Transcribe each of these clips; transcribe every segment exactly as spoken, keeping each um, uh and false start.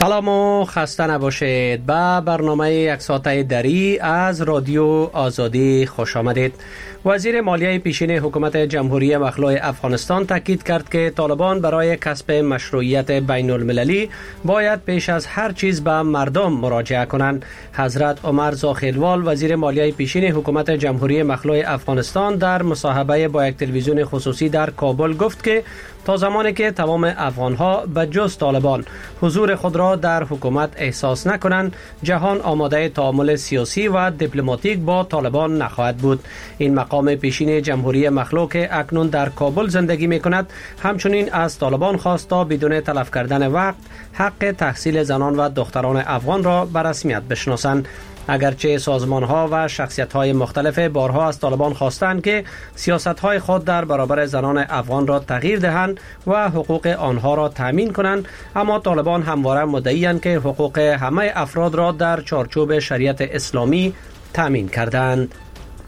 سلام و خسته نباشید. به برنامه یک ساعته دری از رادیو آزادی خوش آمدید. وزیر مالیه پیشین حکومت جمهوری مخلوع افغانستان تاکید کرد که طالبان برای کسب مشروعیت بین المللی باید پیش از هر چیز به مردم مراجعه کنند. حضرت عمر زاخیلوال وزیر مالیه پیشین حکومت جمهوری مخلوع افغانستان در مصاحبه با یک تلویزیون خصوصی در کابل گفت که تا زمانی که تمام افغانها به جز طالبان حضور خود را در حکومت احساس نکنند، جهان آماده تعامل سیاسی و دیپلماتیک با طالبان نخواهد بود. این مقام پیشین جمهوری مخلوع که اکنون در کابل زندگی می کند همچنین از طالبان خواست تا بدون تلف کردن وقت حق تحصیل زنان و دختران افغان را به رسمیت بشناسند. اگرچه سازمان‌ها و شخصیت‌های مختلف بارها از طالبان خواستند که سیاست‌های خود در برابر زنان افغان را تغییر دهند و حقوق آنها را تامین کنند، اما طالبان همواره مدعی‌اند که حقوق همه افراد را در چارچوب شریعت اسلامی تامین کردند.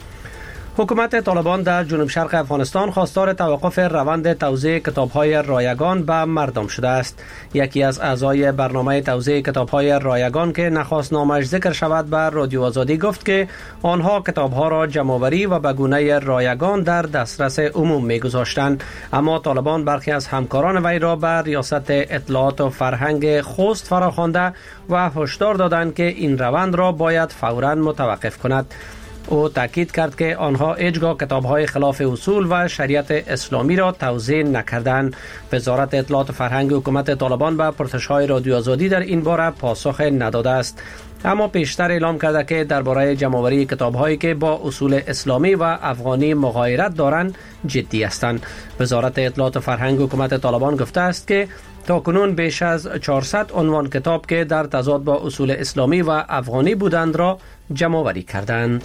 حکومت طالبان در جنوب شرق افغانستان خواستار توقف روند توزیع کتاب‌های رایگان به مردم شده است. یکی از اعضای برنامه توزیع کتاب‌های رایگان که نخواست نامش ذکر شود به رادیو آزادی گفت که آنها کتاب‌ها را جمع‌آوری و به گونه رایگان در دسترس عموم می‌گذاشتند، اما طالبان برخی از همکاران وی را به ریاست اطلاعات و فرهنگ خوست فراخوانده و هشدار دادند که این روند را باید فوراً متوقف کند. او تاکید کرد که آنها هیچگاه کتاب‌های خلاف اصول و شریعت اسلامی را توزیع نکردند. وزارت اطلاعات و فرهنگ حکومت طالبان به پرسش‌های رادیو آزادی در این باره پاسخ نداده است، اما پیشتر اعلام کرده که درباره جمع‌آوری کتاب‌هایی که با اصول اسلامی و افغانی مغایرت دارند جدی هستند. وزارت اطلاعات و فرهنگ حکومت طالبان گفته است که تاکنون بیش از چهارصد عنوان کتاب که در تضاد با اصول اسلامی و افغانی بودند را جمع‌آوری کردند.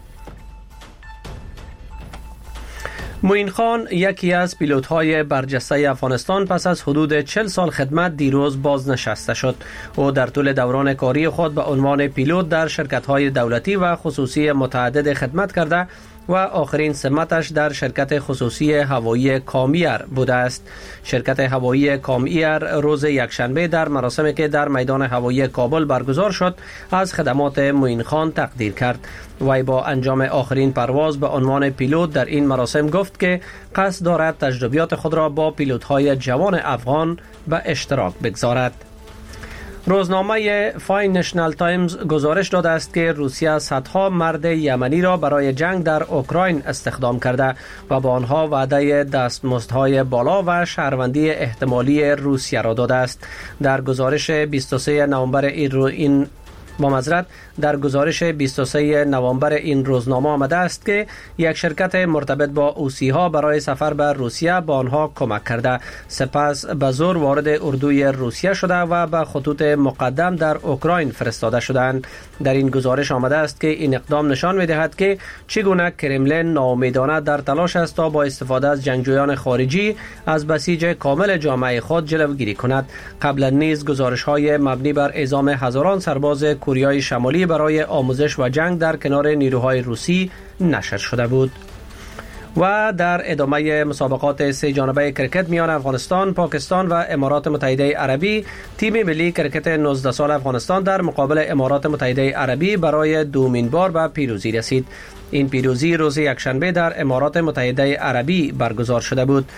معین خان یکی از پیلوت‌های برجسته افغانستان پس از حدود چهل سال خدمت دیروز بازنشسته شد. او در طول دوران کاری خود به عنوان پیلوت در شرکت‌های دولتی و خصوصی متعدد خدمت کرده و آخرین سمتش در شرکت خصوصی هوایی کامیر بوده است. شرکت هوایی کامیر روز یکشنبه در مراسمی که در میدان هوایی کابل برگزار شد از خدمات معین خان تقدیر کرد. وی با انجام آخرین پرواز به عنوان پیلوت در این مراسم گفت که قصد دارد تجربیات خود را با پیلوت‌های جوان افغان به اشتراک بگذارد. روزنامه فاینانشال تایمز گزارش داده است که روسیه صدها مرد یمنی را برای جنگ در اوکراین استخدام کرده و با آنها وعده دستمزدهای بالا و شهروندی احتمالی روسیه را داده است. در گزارش بیست و سوم نوامبر این با معذرت در گزارش بیست و سوم نوامبر این روزنامه آمده است که یک شرکت مرتبط با اوسی ها برای سفر به روسیه با آنها کمک کرده، سپس به زور وارد اردوی روسیه شده و به خطوط مقدم در اوکراین فرستاده شدند. در این گزارش آمده است که این اقدام نشان می‌دهد که چگونه کرملین ناامیدانه در تلاش است تا با استفاده از جنگجویان خارجی از بسیج کامل جامعه خود جلوگیری کند. قبلا نیز گزارش‌های مبنی بر اعزام هزاران سرباز کوریای شمالی برای آموزش و جنگ در کنار نیروهای روسی نشر شده بود. و در ادامه مسابقات سه جانبه کرکت میان افغانستان، پاکستان و امارات متحده عربی، تیم ملی کرکت نوزده سال افغانستان در مقابل امارات متحده عربی برای دومین بار به پیروزی رسید. این پیروزی روز یکشنبه در امارات متحده عربی برگزار شده بود.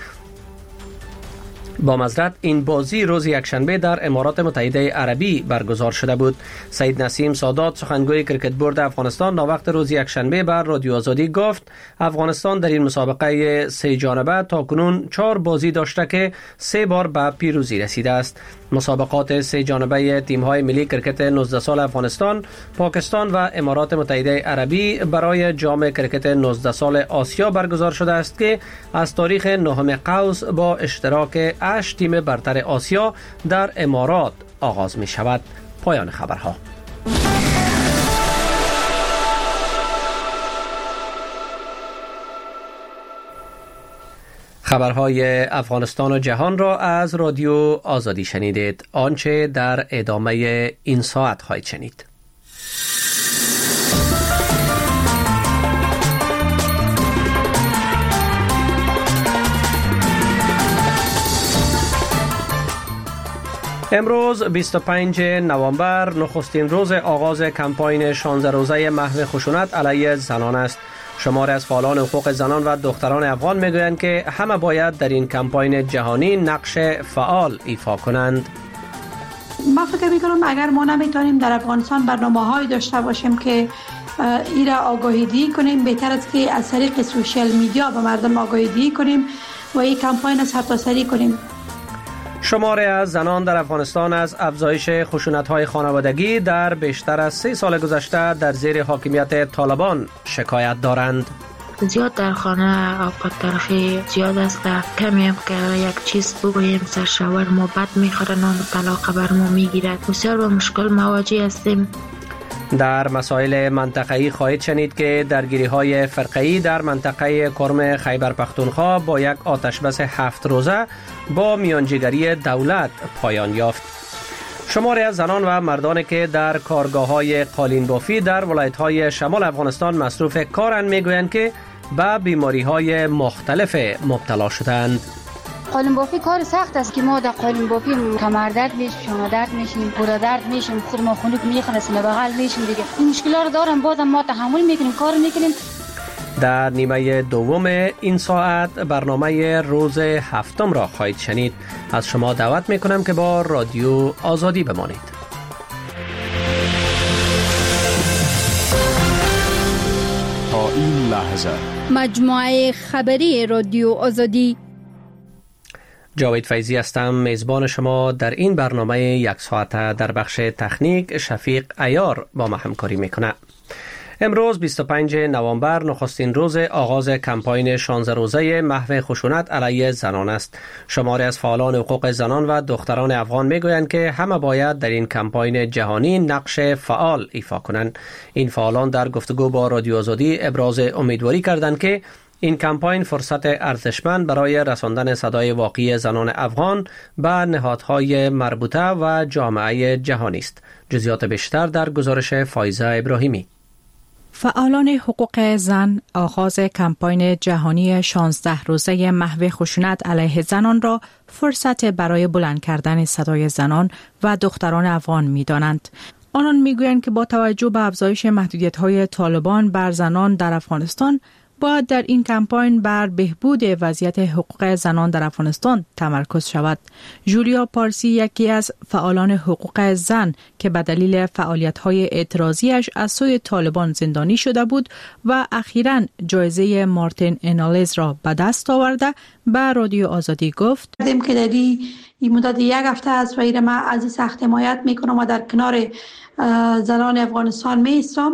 با معذرت این بازی روز یکشنبه در امارات متحده عربی برگزار شده بود. سید نسیم سادات سخنگوی کرکت بورد افغانستان ناوقت روز یکشنبه بر رادیو آزادی گفت افغانستان در این مسابقه سه جانبه تاکنون چهار بازی داشته که سه بار به پیروزی رسیده است. مسابقات سه جانبه تیم‌های ملی کرکت نوزده سال افغانستان، پاکستان و امارات متحده عربی برای جام کرکت نوزده سال آسیا برگزار شده است که از تاریخ نهم قوس با اشتراک هشت تیم برتر آسیا در امارات آغاز می شود. پایان خبرها. خبرهای افغانستان و جهان را از رادیو آزادی شنیدید. آنچه در ادامه این ساعت خواهید شنید. امروز بیست و پنجم نوامبر نخستین روز آغاز کمپاین شانزده روزه محو خشونت علیه زنان است. شماری از فعالان حقوق زنان و دختران افغان میگویند که همه باید در این کمپاین جهانی نقش فعال ایفا کنند. ما فکر میکنم اگر ما نمیتونیم در افغانستان برنامه‌هایی داشته باشیم که ایرا آگاهی کنیم، بهتر است که از طریق سوشال میدیا به مردم آگاهی کنیم و این کمپاین سرتاسری کنیم. شماری از زنان در افغانستان از افزایش خشونت‌های خانوادگی در بیشتر از سه سال گذشته در زیر حاکمیت طالبان شکایت دارند. زیاد در خانه آب تلخی زیاد است، کمی هم که یک چیز بگوییم سرشور ما بد میخوره، نان طلاق بر ما میگیرد. بسیار با مشکل مواجه هستیم. در مسائل منطقه‌ای خواهید شنید که درگیری‌های فرقه‌ای در منطقه کرم خیبر پختونخوا با یک آتشبس هفت روزه با میانجیگری دولت پایان یافت. شماری از زنان و مردانی که در کارگاه‌های قالین بافی در ولایت‌های شمال افغانستان مصروف کارند میگویند که به بیماری‌های مختلف مبتلا شدند. قالین بافی کار سخت است که ما در قالین بافی کمر درد میشیم، شانه درد میشیم، پورا درد میشیم، خود ما خنک میخنسیم، بغل میشیم دیگه. این مشکلات رو دارم، بازم ما تحمل میکنیم، کار میکنیم. در نیمه دوم این ساعت برنامه روز هفتم را خواهید شنید. از شما دعوت میکنم که با رادیو آزادی بمانید. تا این لحظه مجموعه خبری رادیو آزادی. جاوید فیضی هستم، میزبان شما در این برنامه یک ساعته. در بخش تکنیک شفیق عیار با ما همکاری میکنه. امروز بیست و پنجم نوامبر نخستین روز آغاز کمپاین شانزده روزه محو خشونت علیه زنان است. شماری از فعالان حقوق زنان و دختران افغان میگویند که همه باید در این کمپاین جهانی نقش فعال ایفا کنند. این فعالان در گفتگو با رادیو آزادی ابراز امیدواری کردند که این کمپاین فرصت ارزشمند برای رساندن صدای واقعی زنان افغان به نهادهای مربوطه و جامعه جهانی است. جزئیات بیشتر در گزارش فایزه ابراهیمی. فعالان حقوق زن آغاز کمپاین جهانی شانزده روزه محو خشونت علیه زنان را فرصت برای بلند کردن صدای زنان و دختران افغان می دانند. آنان می گویند که با توجه به افزایش محدودیت‌های طالبان بر زنان در افغانستان، باید در این کمپاین بر بهبود وضعیت حقوق زنان در افغانستان تمرکز شود. جولیا پارسی یکی از فعالان حقوق زن که به دلیل فعالیت‌های اعتراضیش از سوی طالبان زندانی شده بود و اخیراً جایزه مارتین انالیز را به دست آورده، به رادیو آزادی گفت: دیدیم که در این مدت یک هفته از ویره ما از این سخت حمایت میکنم و در کنار زنان افغانستان میستم.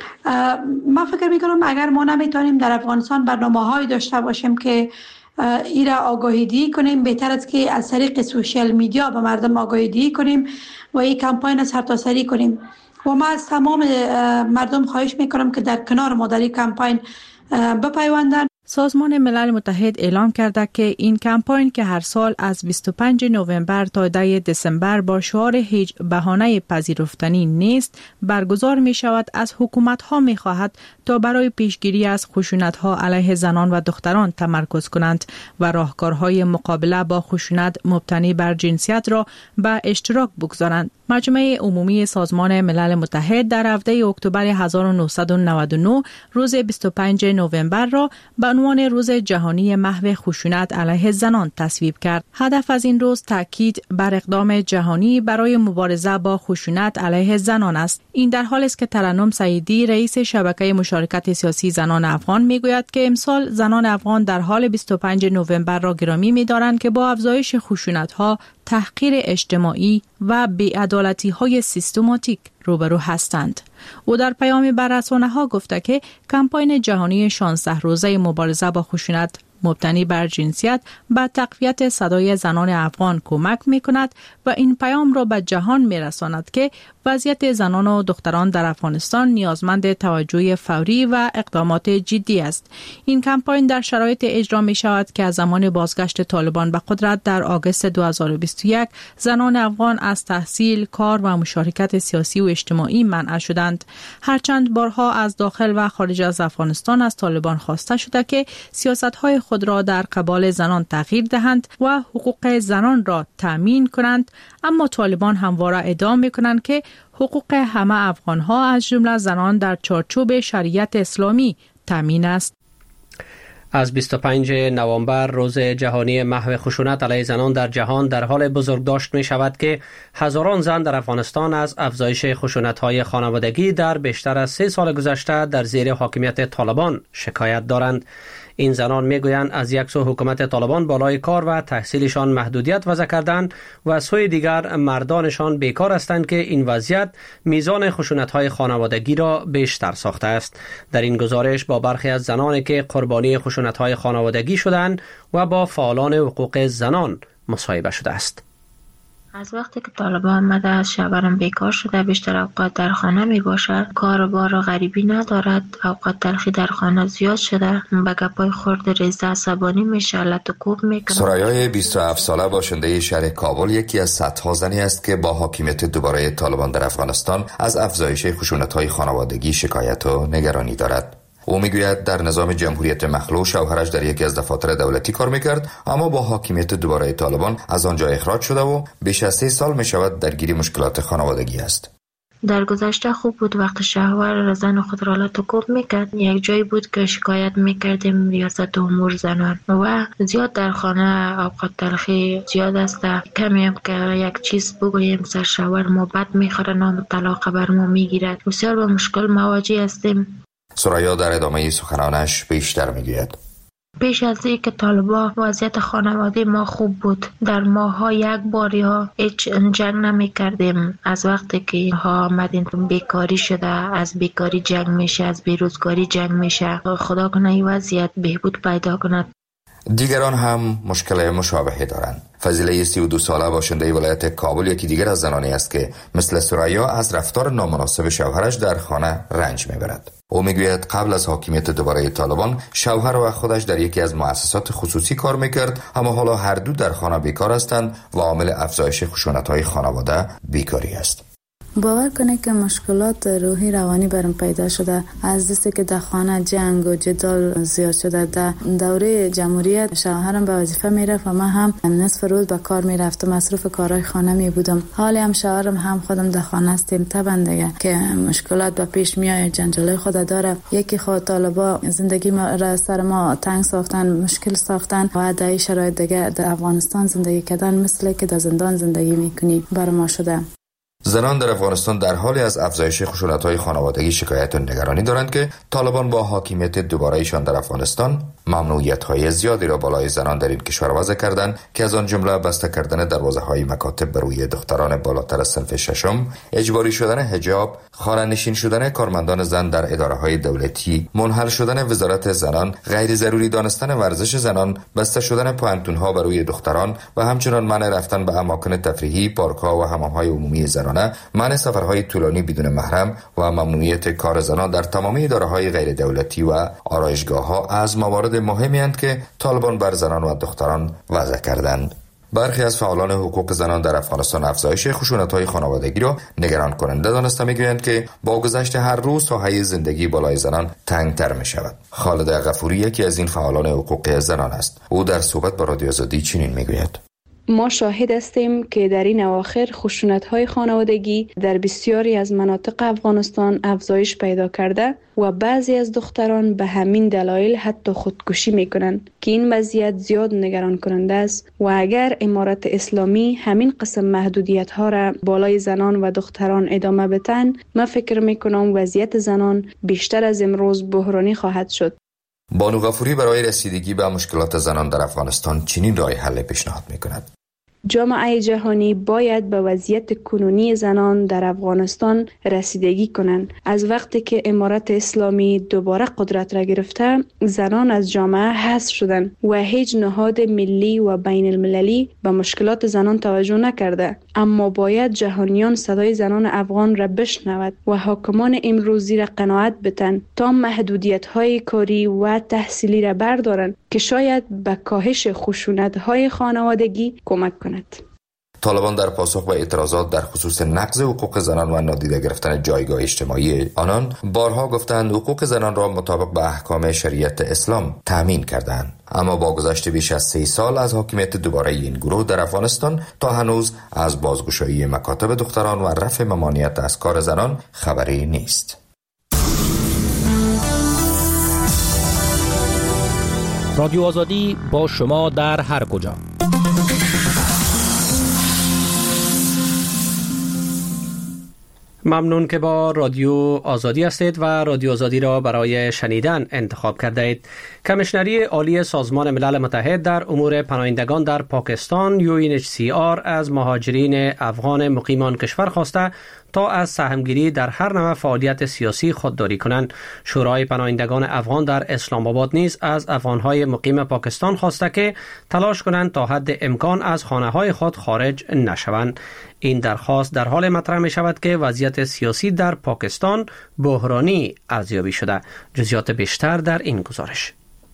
ما فکر میکنم اگر ما نمیتونیم در افغانستان برنامه‌هایی داشته باشیم که ایرا آگاهی کنیم، بهتر است که از طریق سوشال میدیا به مردم آگاهی کنیم و این کمپاین سرتاسری کنیم. و ما از تمام مردم خواهش میکنم که در کنار ما در این کمپاین بپیوندن. سازمان ملل متحد اعلام کرده که این کمپاین که هر سال از بیست و پنجم نوامبر تا ده دسامبر با شعار هیچ بهانه پذیرفتنی نیست برگزار می شود، از حکومت ها می خواهد تا برای پیشگیری از خشونت ها علیه زنان و دختران تمرکز کنند و راهکارهای مقابله با خشونت مبتنی بر جنسیت را به اشتراک بگذارند. مجمع عمومی سازمان ملل متحد در هفته اکتبر هزار و نهصد و نود و نه روز بیست و پنجم نوامبر را به عنوان روز جهانی محو خشونت علیه زنان تصویب کرد. هدف از این روز تاکید بر اقدام جهانی برای مبارزه با خشونت علیه زنان است. این در حالی است که ترنم سعیدی رئیس شبکه مشارکت سیاسی زنان افغان میگوید که امسال زنان افغان در حال بیست و پنجم نوامبر را گرامی می‌دارند که با افزایش خشونت‌ها، تحقیر اجتماعی و بی‌عدالتی‌های سیستماتیک روبرو هستند. او در پیامی بر رسانه‌ها گفته که کمپاین جهانی شانزده روزه مبارزه با خشونت مبتنی بر جنسیت به تقویت صدای زنان افغان کمک می‌کند و این پیام را به جهان می‌رساند که وضعیت زنان و دختران در افغانستان نیازمند توجه فوری و اقدامات جدی است. این کمپاین در شرایط اجرا می‌شود که از زمان بازگشت طالبان به قدرت در آگوست دو هزار و بیست و یک زنان افغان از تحصیل، کار و مشارکت سیاسی و اجتماعی منع شدند دادند. هرچند بارها از داخل و خارج از افغانستان از طالبان خواسته شده که سیاست‌های خود را در قبال زنان تغییر دهند و حقوق زنان را تامین کنند، اما طالبان همواره ادعا می‌کنند که حقوق همه افغان‌ها از جمله زنان در چارچوب شریعت اسلامی تامین است. از بیست و پنجم نوامبر روز جهانی محو خشونت علیه زنان در جهان در حال بزرگداشت می شود که هزاران زن در افغانستان از افزایش خشونت‌های خانوادگی در بیشتر از سه سال گذشته در زیر حاکمیت طالبان شکایت دارند. این زنان میگویند از یک سو حکومت طالبان بالای کار و تحصیلشان محدودیت وضع کردند و از سوی دیگر مردانشان بیکار هستند که این وضعیت میزان خشونت‌های خانوادگی را بیشتر ساخته است. در این گزارش با برخی از زنانی که قربانی خشونت‌های خانوادگی شدند و با فعالان حقوق زنان مصاحبه شده است. از وقتی که طالبان آمده شوهرم بیکار شده، بیشتر اوقات در خانه می باشد، کار و بار غریبی ندارد، اوقات تلخی در خانه زیاد شده، به گپای خرد ریزه عصبانی میشه، لط و کوب میکنه. سرایای بیست و هفت ساله باشنده شهر کابل یکی از صدها زنی است که با حاکمیت دوباره طالبان در افغانستان از افزایش خشونت‌های خانوادگی شکایت و نگرانی دارد. او میگوید در نظام جمهوریت مخلوع شوهرش در یکی از دفاتر دولتی کار میکرد، اما با حاکمیت دوباره طالبان از آنجا اخراج شده و بیش از سه سال میشود درگیر مشکلات خانوادگی است. در گذشته خوب بود وقت شوهر زن خود را لط و کوب میکرد. یک جایی بود که شکایت میکردیم ریاست امور زنان و زیاد در خانه اوقات تلخی زیاد است. کمی هم که یک چیز بگوییم سر شوهر ما بد میخوره، نام طلاق بر ما میگیرد. بسیار با مشکل مواجه هستیم. سرایا در ادامه سخنانش بیشتر میگوید: پیش از این که طالبان وضعیت خانواده ما خوب بود. در ماها یک باری ها هیچ جنگ نمی کردیم. از وقتی که ها آمدین بیکاری شده، از بیکاری جنگ میشه، از بیروزگاری جنگ میشه. خدا کنه این وضعیت بهبود پیدا کند. دیگران هم مشکل مشابهی دارند. فضیله سی و دو ساله باشنده ولایت کابل یکی دیگر از زنانی است که مثل سرایا از رفتار نامناسب شوهرش در خانه رنج میبرد. او میگوید قبل از حاکمیت دوباره طالبان شوهر و خودش در یکی از مؤسسات خصوصی کار میکرد، اما حالا هر دو در خانه بیکار هستند و عامل افزایش خشونت‌های خانواده بیکاری است. باور کنه که مشکلات روحی روانی برام پیدا شده از دستی که در خانه جنگ و جدال زیاد شده. در دوره جمهوریت شوهرم به وظیفه میرفت و من هم نصف روز به کار میرفتم، مصروف کارهای خانه می بودم. حالی هم شوهرم هم خودم در خانه هستیم. طبعا دیگه که مشکلات به پیش میاد، جنجال خود داره. یکی خود طالبا زندگی ما را سر ما تنگ ساختن، مشکل ساختن و در این شرایط دیگه در افغانستان زندگی کردن مثل که در زندان زندگی میکنی بر ما شده. زنان در افغانستان در حالی از افزایش خشونت‌های خانوادگی شکایت و نگرانی دارند که طالبان با حاکمیت دوباره‌ایشان در افغانستان ممنوعیت‌های زیادی را بالای زنان در این کشور وضع کردند که از آن جمله بسته کردن دروازه‌های مکاتب بر روی دختران بالاتر از صنف ششم، اجباری شدن حجاب، خانه‌نشین شدن کارمندان زن در اداره‌های دولتی، منحل شدن وزارت زنان، غیر ضروری دانستن ورزش زنان، بسته شدن پوانتون‌ها بر روی دختران و همچنین منع رفتن به اماکن تفریحی، پارک‌ها و حمام‌های عمومی زنان، منع سفرهای طولانی بدون محرم و ممنوعیت کار زنان در تمام اداره‌های غیر دولتی و آرایشگاه‌ها از موارد مهمی اند که طالبان بر زنان و دختران وضع کردند. برخی از فعالان حقوق زنان در افغانستان افزایش خشونت‌های خانوادگی را نگران کننده دانسته می‌گویند که با گذشت هر روز ساحه زندگی بالای زنان تنگ‌تر می‌شود. خالد غفوری یکی از این فعالان حقوق زنان است. او در صحبت با رادیو آزادی چنین می‌گوید: ما شاهد هستیم که در این اواخر خشونت‌های خانوادگی در بسیاری از مناطق افغانستان افزایش پیدا کرده و بعضی از دختران به همین دلایل حتی خودکشی می‌کنند که این وضعیت زیاد نگران کننده است و اگر امارت اسلامی همین قسم محدودیت‌ها را بالای زنان و دختران ادامه بدن، من فکر می‌کنم وضعیت زنان بیشتر از امروز بحرانی خواهد شد. بانو غفوری برای رسیدگی به مشکلات زنان در افغانستان چنین راه حل پیشنهاد می‌کند: جامعه جهانی باید به وضعیت کنونی زنان در افغانستان رسیدگی کنند. از وقتی که امارت اسلامی دوباره قدرت را گرفته، زنان از جامعه حذف شدند و هیچ نهاد ملی و بین المللی به مشکلات زنان توجه نکرده. اما باید جهانیان صدای زنان افغان را بشنود و حاکمان امروزی را قناعت بدن تا محدودیت‌های کاری و تحصیلی را بردارند که شاید به کاهش خشونت‌های خانوادگی کمک کند. طالبان در پاسخ به اعتراضات در خصوص نقض حقوق زنان و نادیده گرفتن جایگاه اجتماعی آنان بارها گفتند حقوق زنان را مطابق به احکام شریعت اسلام تامین کردند. اما با گذشت بیش از سه سال از حاکمیت دوباره این گروه در افغانستان تا هنوز از بازگشایی مکاتب دختران و رفع ممانعت از کار زنان خبری نیست. رادیو آزادی با شما در هر کجا. ممنون که با رادیو آزادی هستید و رادیو آزادی را برای شنیدن انتخاب کرده اید. کمیشنری عالی سازمان ملل متحد در امور پناهندگان در پاکستان یو این اچ سی آر از مهاجرین افغان مقیم آن کشور خواسته تا از سهمگیری در هر نوع فعالیت سیاسی خودداری کنند. شورای پناهندگان افغان در اسلام آباد نیز از افغانهای مقیم پاکستان خواسته که تلاش کنند تا حد امکان از خانه‌های خود خارج نشوند. این درخواست در حال مطرح می شود که وضعیت سیاسی در پاکستان بحرانی ارزیابی شده. جزئیات بیشتر در این گزارش.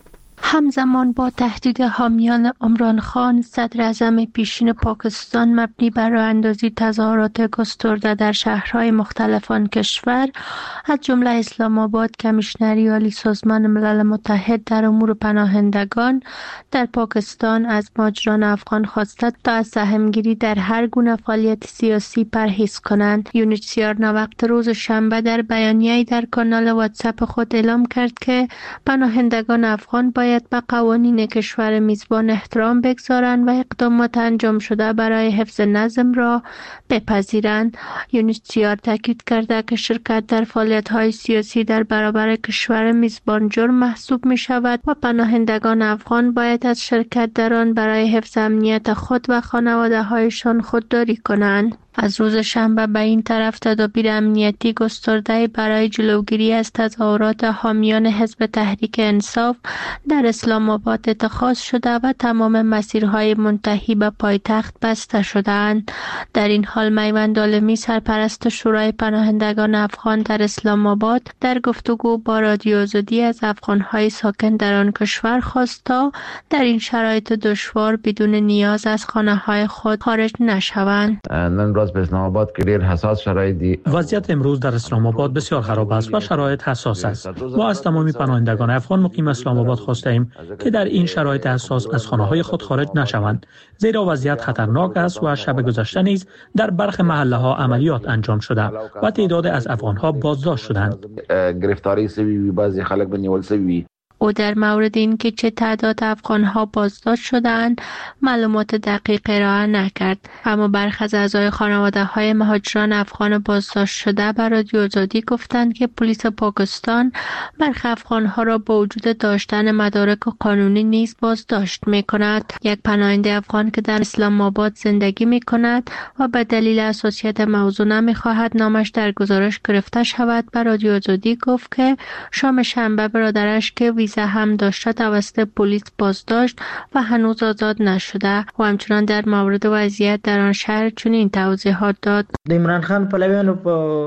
همزمان با تهدید حامیان عمران خان، صدر اعظم پیشین پاکستان مبنی بر راه اندازی تظاهرات گسترده در شهرهای مختلف آن کشور، از جمله اسلام آباد، کمیشنری عالی سازمان ملل متحد در امور پناهندگان در پاکستان از مهاجران افغان خواسته تا از سهمگیری در هر گونه فعالیت سیاسی پرهیز کنند. یو این اچ سی آر وقت روز شنبه در بیانیه‌ای در کانال واتساپ خود اعلام کرد که پناهندگان افغان باید به قوانین کشور میزبان احترام بگذارند و اقدامات انجام شده برای حفظ نظم را بپذیرند. یو این اچ سی آر تاکید کرده که شرکت در فعالیت‌های سیاسی در برابر کشور میزبان جرم محسوب می شود و پناهندگان افغان باید از شرکت در آن برای حفظ امنیت خود و خانواده‌هایشان خودداری کنند. از روز شنبه به این طرف تدابیر امنیتی گسترده برای جلوگیری از تظاهرات حامیان حزب تحریک انصاف در اسلام آباد اتخاذ شده و تمام مسیرهای منتهی به پایتخت بسته شده‌اند. در این حال میوند عالمی، سرپرست شورای پناهندگان افغان در اسلام آباد، در گفتگو با رادیو آزادی از افغان‌های ساکن در آن کشور خواست تا در این شرایط دشوار بدون نیاز از خانه‌های خود خارج نشوند. به اسلام آباد که دیر حساس شرایطی وضعیت امروز در اسلام آباد بسیار خراب است و شرایط حساس است. ما از تمامی پناهندگان افغان مقیم اسلام آباد خواستیم که در این شرایط حساس از خانه‌های خود خارج نشوند، زیرا وضعیت خطرناک است و شب گذشته نیز در برخی محله‌ها عملیات انجام شده و تعداد از افغان‌ها بازداشت شدند. گرفتاری سوی بعضی خلک به نیول سوی. او در مورد این که چه تعداد افغان‌ها بازداشت شدند معلومات دقیق ارائه نکرد، اما برخی از اعضای خانواده‌های مهاجران افغان بازداشت شده بر رادیو آزادی گفتند که پلیس پاکستان برخی افغان‌ها را با وجود داشتن مدارک قانونی نیز بازداشت می‌کند. یک پناهنده افغان که در اسلام آباد زندگی می‌کند و به دلیل حساسیت موضوع نمی‌خواهد نامش در گزارش گرفته شود بر رادیو آزادی گفت که شام شنبه برادرش که ویزا هم داشته توسط پلیس بازداشت و هنوز آزاد نشده و همچنان در مورد وضعیت در آن شهر چنین توضیحات داد. عمران خان پلویان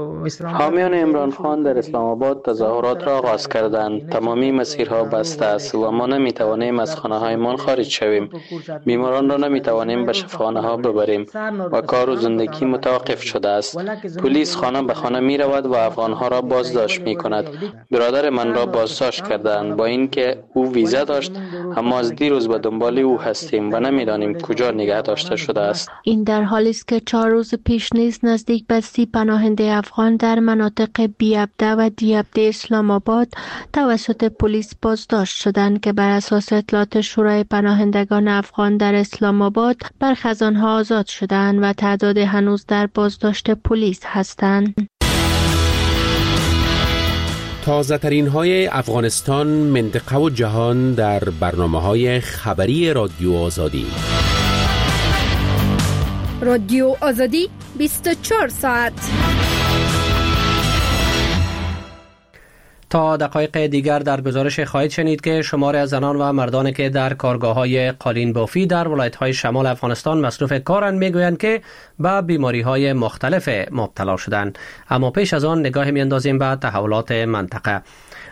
حامیان عمران خان در اسلام آباد تظاهرات را آغاز کردند. تمامی مسیرها بسته است و ما نمیتوانیم از خانه‌هایمان خارج شویم. بیماران را نمیتوانیم به شفاخانه ها ببریم و کار و زندگی متوقف شده است. پلیس خانه به خانه می رود و افغانها را بازداشت می کند. برادر من را بازداشت کردند با اینکه او ویزا داشت، اما از دیروز به دنبال او هستیم و نمیدانیم کجا نگه داشته شده است. این در حالی است که چهار روز پیش نیز نزدیک به سی پناهنده افغان در مناطق بیابده و دیابده اسلام آباد توسط پلیس بازداشت شدند که بر اساس اطلاعات شورای پناهندگان افغان در اسلام آباد برخی از آنها آزاد شدند و تعداد هنوز در بازداشت پلیس هستند. تازه ترین های افغانستان، منطقه و جهان در برنامه های خبری رادیو آزادی. رادیو آزادی بیست و چهار ساعت. تا دقایق دیگر در گزارش خواهید شنید که شمار از زنان و مردانی که در کارگاه‌های قالین بافی در ولایت‌های شمال افغانستان مصروف کارند میگویند که به بیماری‌های مختلف مبتلا شدند. اما پیش از آن نگاه می‌اندازیم به تحولات منطقه.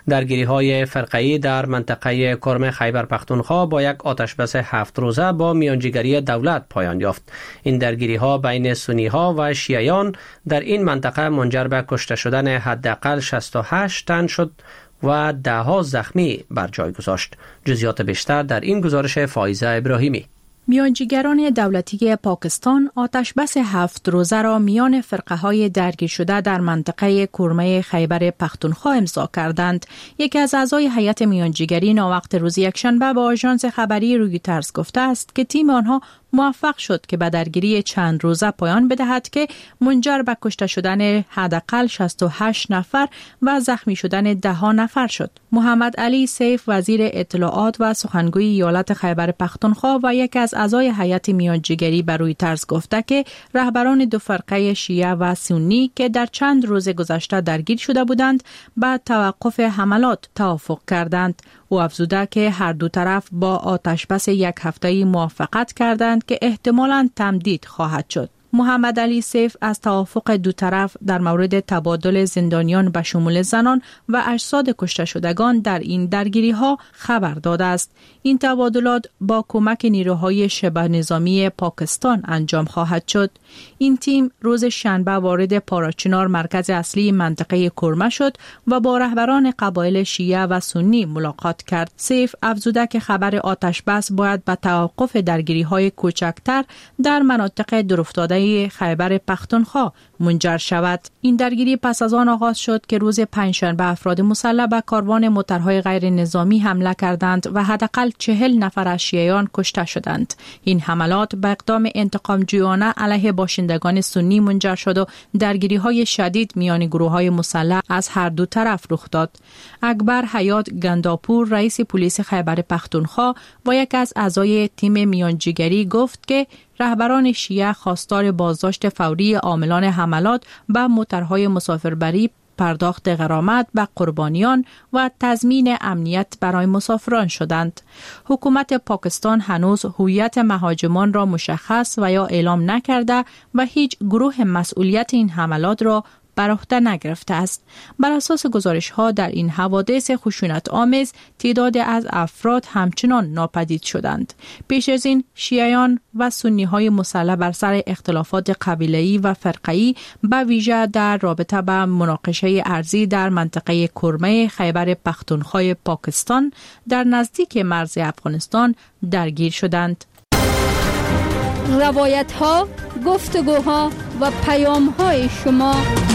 درگیری های فرقه‌ای در منطقه کرم خیبر پختونخوا با یک آتشبس هفت روزه با میانجیگری دولت پایان یافت. این درگیری ها بین سنی ها و شیعیان در این منطقه منجر به کشته شدن حداقل شصت و هشت تن شد و ده ها زخمی بر جای گذاشت. جزئیات بیشتر در این گزارش فائزه ابراهیمی. میانجیگران دولتی پاکستان آتشبس هفت روزه را میان فرقه های درگیر شده در منطقه کرمه خیبر پختونخوا امضا کردند. یکی از اعضای هیئت میانجیگری ناوقت روز یکشنبه با آژانس خبری رویترز گفته است که تیم آنها موفق شد که به درگیری چند روزه پایان بدهد که منجر به کشته شدن حداقل شصت و هشت نفر و زخمی شدن ده ها نفر شد. محمد علی سیف وزیر اطلاعات و سخنگوی ایالت خیبر پختونخوا و یکی از اعضای هیئت میانجیگری به رویترز گفته که رهبران دو فرقه شیعه و سنی که در چند روز گذشته درگیر شده بودند به توقف حملات توافق کردند. او افزوده که هر دو طرف با آتشبس یک هفته‌ای موافقت کردند که احتمالاً تمدید خواهد شد. محمد علی سیف از توافق دو طرف در مورد تبادل زندانیان به شمول زنان و اجساد کشته شدگان در این درگیری ها خبر داده است. این تبادلات با کمک نیروهای شبه نظامی پاکستان انجام خواهد شد. این تیم روز شنبه وارد پاراچنار مرکز اصلی منطقه کرمه شد و با رهبران قبایل شیعه و سنی ملاقات کرد. سیف افزوده که خبر آتشبس باید به توقف درگیری های کوچکتر در مناطق دورافتاده خیبر پختونخوا منجر شود. این درگیری پس از آن آغاز شد که روز پنجشنبه افراد مسلح به کاروان موترهای غیر نظامی حمله کردند و حداقل چهل نفر از شیعیان کشته شدند. این حملات به اقدام انتقامجویانه علیه باشندگان سنی منجر شد و درگیری های شدید میان گروه های مسلح از هر دو طرف رخ داد. اکبر حیات گنداپور رئیس پلیس خیبر پختونخوا و یکی از اعضای تیم میانجیگری گفت که رهبران شیعه خواستار بازداشت فوری عاملان حملات به موترهای مسافربری، پرداخت غرامت به قربانیان و تضمین امنیت برای مسافران شدند. حکومت پاکستان هنوز هویت مهاجمان را مشخص و یا اعلام نکرده و هیچ گروه مسئولیت این حملات را بر عهده نگرفته است. بر اساس گزارش ها در این حوادث خشونت آمیز تعداد از افراد همچنان ناپدید شدند. پیش از این شیعیان و سنی های مسلح بر سر اختلافات قبیله‌ای و فرقه‌ای به ویژه در رابطه به مناقشه ارضی در منطقه کرمه خیبر پختونخوا پاکستان در نزدیک مرز افغانستان درگیر شدند. روایت ها، گفتگوها و پیام های شما.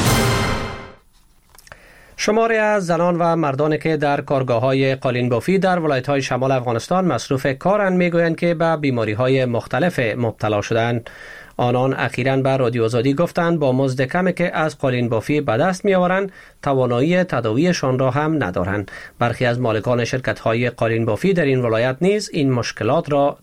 شماری از زنان و مردانی که در کارگاه‌های قالین بافی در ولایت‌های شمال افغانستان مصروف کارند میگویند که به بیماری‌های مختلف مبتلا شدند. آنان اخیراً به رادیو آزادی گفتند با مزد کمی که از قالین بافی به دست می‌آورند توانایی تداویشان را هم ندارند. برخی از مالکان شرکت‌های قالین بافی در این ولایت نیز این مشکلات را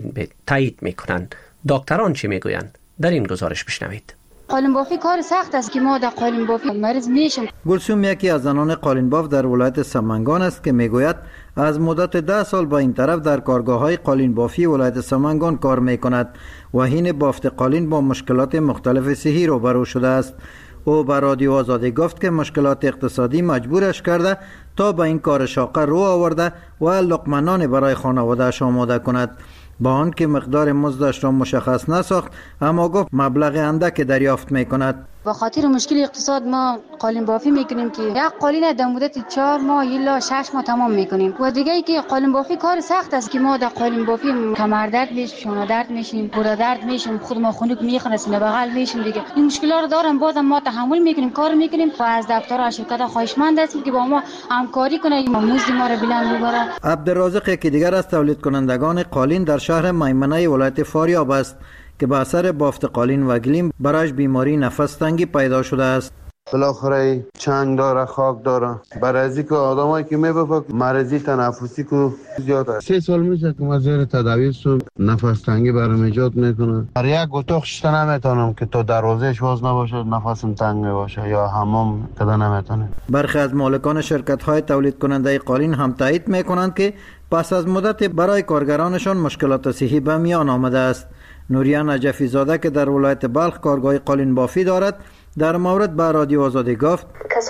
تایید می‌کنند. دکتران چی میگویند؟ در این گزارش بشنوید. قالین بافی کار سخت است که ما در قالین بافی مریض میشیم. گلسوم یکی از زنان قالین باف در ولایت سمنگان است که میگوید از مدت ده سال با این طرف در کارگاه‌های قالین بافی ولایت سمنگان کار میکند و حین بافت قالین با مشکلات مختلف صحی روبرو شده است. او به رادیو آزادی گفت که مشکلات اقتصادی مجبورش کرده تا به این کار شاقه رو آورده و لقمه برای خانواده‌اش آماده کند. با آن که مقدار مزدش را مشخص نساخت، اما گفت مبلغ اندک دریافت میکند. با خاطر مشکل اقتصاد ما قالین بافی میکنیم که یک قالین در مدت چهار ماه الا شش ماه تمام میکنیم. و دیگه ای که قالین بافی کار سخت است که ما در قالین بافی کمر درد میشیم، شانه درد میشیم، گوره درد میشیم، خود ما خنک میخوره، سینه بغل میشیم. دیگه این مشکلات رو دارم، بازم ما تحمل میکنیم، کار میکنیم و از دفتر و شرکت خواهشمند هستیم که با ما همکاری کنه، ما مزد ما رو بلند ببره. عبدالرازق یکی دیگر از تولید کنندگان قالین در شهر میمنه ولایت فاریاب است که به اثر بافت قالین و گلیم برایش بیماری نفس تنگی پیدا شده است. بالاخره چنگ داره، خاک داره. برای از اینکه آدمایی که میبافن مرضی تنفسی کو زیاد است. سه سال میشه که ما زیر تداوی سو نفس تنگی برام ایجاد میکنه. هر یک اتاق شته نمیتونم که تا دروازهش باز نباشه نفسم تنگ باشه یا حمام کده نمیتونه. برخی از مالکان شرکت های تولید کننده قالین هم تایید میکنند که پس از مدت برای کارگرانشان مشکلات صحی به میان آمده است. نوریا نجفی زاده که در ولایت بلخ کارگاه قالین بافی دارد در مورد به رادیو آزادی گفت کسایی که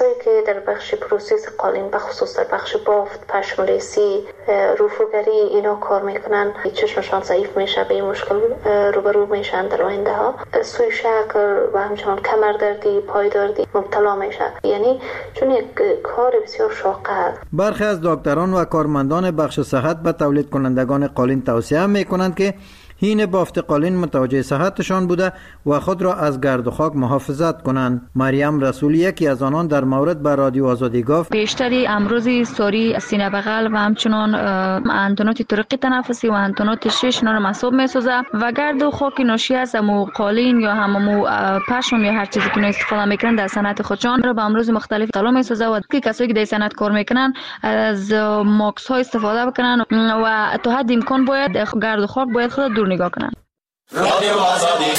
در بخش پروسس قالین به خصوص در بخش بافت، پشم‌ریزی، رفوگری اینا کار میکنن. چشمشان ضعیف میشه، به این مشکل روبرو میشن در آینده ها. سوی شکل و همچنان کمردردی، پایدردی مبتلا میشه. یعنی چون یک کار بسیار شاق است. برخی از دکتران و کارمندان بخش صحت به تولید کنندگان قالین توصیه میکنند که هین بافت قالین متوجه صحتشان بوده و خود را از گرد و خاک محافظت کنند. مریم رسولی یکی از آنان در مورد به رادیو آزادی گفت بیشتری امروزی سوری سینه بغل و همچنان انتونات طرقی تنفسی و انتونات شش نور مصاب میسازه و گرد و خاک ناشی از مو قالین یا هممو پشم یا هر چیزی که استفاده میکنن در صنعت خودشان را به امروز مختلف طلا میسازه و کسایی که در صنعت کار میکنن از ماکس ها استفاده بکنن و تا حد امکان باید گرد و خاک باید خود دور نگاه کنن. رادیو آزادی.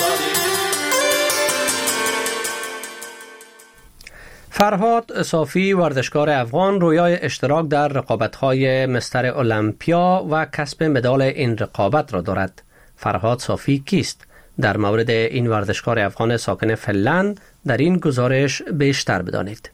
فرهاد صافی ورزشکار افغان رویای اشتراک در رقابت‌های مستر المپیا و کسب مدال این رقابت را دارد. فرهاد صافی کیست؟ در مورد این ورزشکار افغان ساکن فنلند در این گزارش بیشتر بدانید.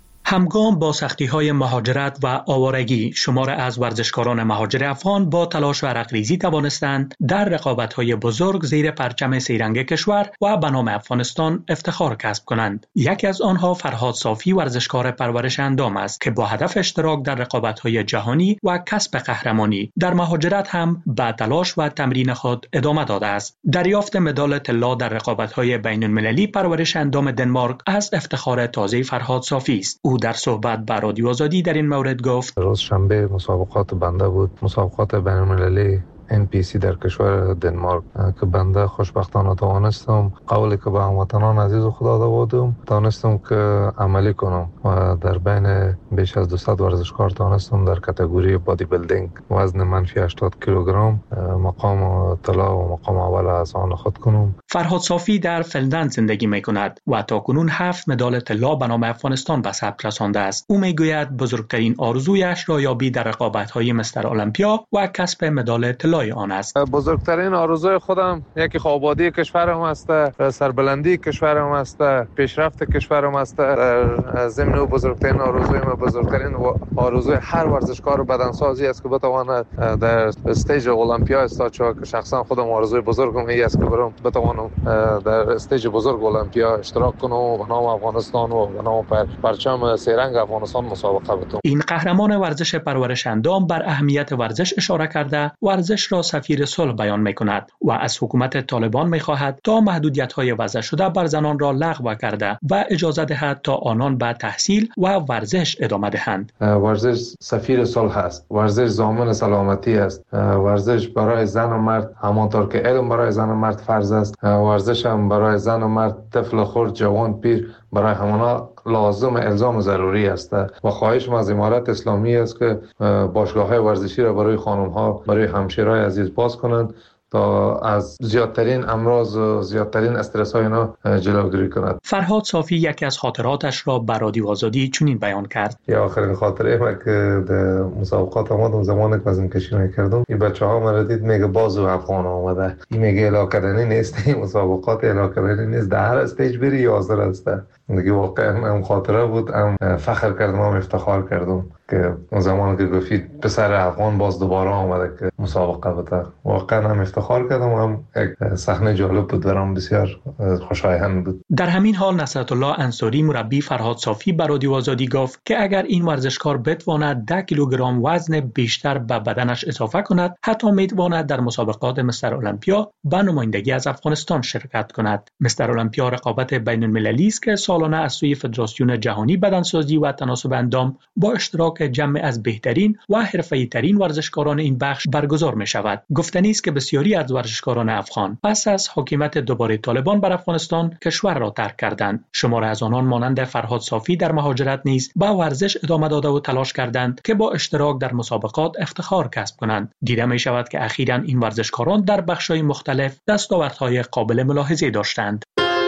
همگام با سختی‌های مهاجرت و آوارگی، شمار از ورزشکاران مهاجر افغان با تلاش و عرق‌ریزی توانستند در رقابت‌های بزرگ زیر پرچم سه‌رنگ کشور و به نام افغانستان افتخار کسب کنند. یکی از آنها فرهاد صافی ورزشکار پرورش اندام است که با هدف اشتراک در رقابت‌های جهانی و کسب قهرمانی در مهاجرت هم به تلاش و تمرین خود ادامه داده است. دریافت مدال طلا در رقابت‌های بین‌المللی پرورش اندام دنمارک از افتخار تازه فرهاد صافی است. او در صحبت با رادیو آزادی در این مورد گفت روز شنبه مسابقات بنده بود، مسابقات بین‌المللی ان پی سی در کشور دنمارک که بنده خوشبختانه توانستم قولی که به هموطنان عزیز خدا داده بودم توانستم که عملی کنم و در بین بیش از دویست ورزشکار توانستم در کاتگوری بادی بیلدینگ وزن منفی هشتاد کیلوگرم مقام طلا و مقام اول از آن خود کنم. فرهاد صافی در فنلند زندگی می کند و تاکنون هفت مدال طلا به نام افغانستان به ثبت رسانده است. او می گوید بزرگترین آرزویش رایابی در رقابت‌های مستر المپیا و کسب مدال طلا آن است. بزرگترین آرزوی خودم یکی آبادی کشورم است، سربلندی کشورم است، پیشرفت کشورم است. در ضمن او بزرگترین آرزوی ما بزرگترین آرزوی هر ورزشکار بدنسازی است که بتواند در استیج المپیا استاد شود که شخصا خودم آرزوی بزرگم این است که برم بتوانم در استیج بزرگ المپیا اشتراک کنم و به نام افغانستان و به نام پرچم سه‌رنگ افغانستان مسابقه بتم. این قهرمان ورزش پرورش اندام بر اهمیت ورزش اشاره کرده ورزش را سفیر صلح بیان می‌کند و از حکومت طالبان می‌خواهد تا محدودیت‌های وضع شده بر زنان را لغو کرده و اجازه دهد تا آنان به تحصیل و ورزش ادامه دهند. ورزش سفیر صلح است، ورزش ضامن سلامتی است، ورزش برای زن و مرد همانطور که علم برای زن و مرد فرض است، ورزش هم برای زن و مرد، طفل، خرد، جوان، پیر برای همانا لازم الزام ضروری است و خواهش از امارت اسلامی است که باشگاه‌های ورزشی را برای خانم‌ها، برای همشیرهای عزیز باز کنند تا از زیادترین امراض و زیادترین استرس های اینا جلوگیری کند. فرهاد صافی یکی از خاطراتش را به رادیو آزادی چنین بیان کرد. یا آخرین خاطره ما که در مسابقات آمدم زمانی که وزن کشی می‌کردم، این بچه‌ها مرا دید میگه بازو افغان آمده. این میگه علاقه‌داری نیست، این مسابقات علاقه‌داری نیست، در هر استیج بری حاضر است. دیگه واقعا هم خاطره بود، هم فخر کردم، هم افتخار کردم که اون زمان که گفتید پسر افغان باز دوباره آمده که مسابقه بده. واقعا هم افتخار کردم، هم یک صحنه جالب بود برام، بسیار خوشایند بود. در همین حال نصرت الله انصاری مربی فرهاد صافی به رادیو آزادی گفت که اگر این ورزشکار بتواند ده کیلوگرم وزن بیشتر به بدنش اضافه کند، حتی میتواند در مسابقات مستر المپیا به نمایندگی از افغانستان شرکت کند. مستر المپیا رقابت بین المللی است که سالانه از سوی فدراسیون جهانی بدنسازی و تناسب اندام با اشتراک جمع از بهترین و حرفه‌ای ترین ورزشکاران این بخش برگزار می شود. گفتنی است که بسیاری از ورزشکاران افغان پس از حکومت دوباره طالبان بر افغانستان کشور را ترک کردند. شمار از آنان مانند فرهاد صافی در مهاجرت نیز به ورزش ادامه داده و تلاش کردند که با اشتراک در مسابقات افتخار کسب کنند. دیده می شود که اخیراً این ورزشکاران در بخش‌های مختلف دستاوردهای قابل ملاحظه داشتند.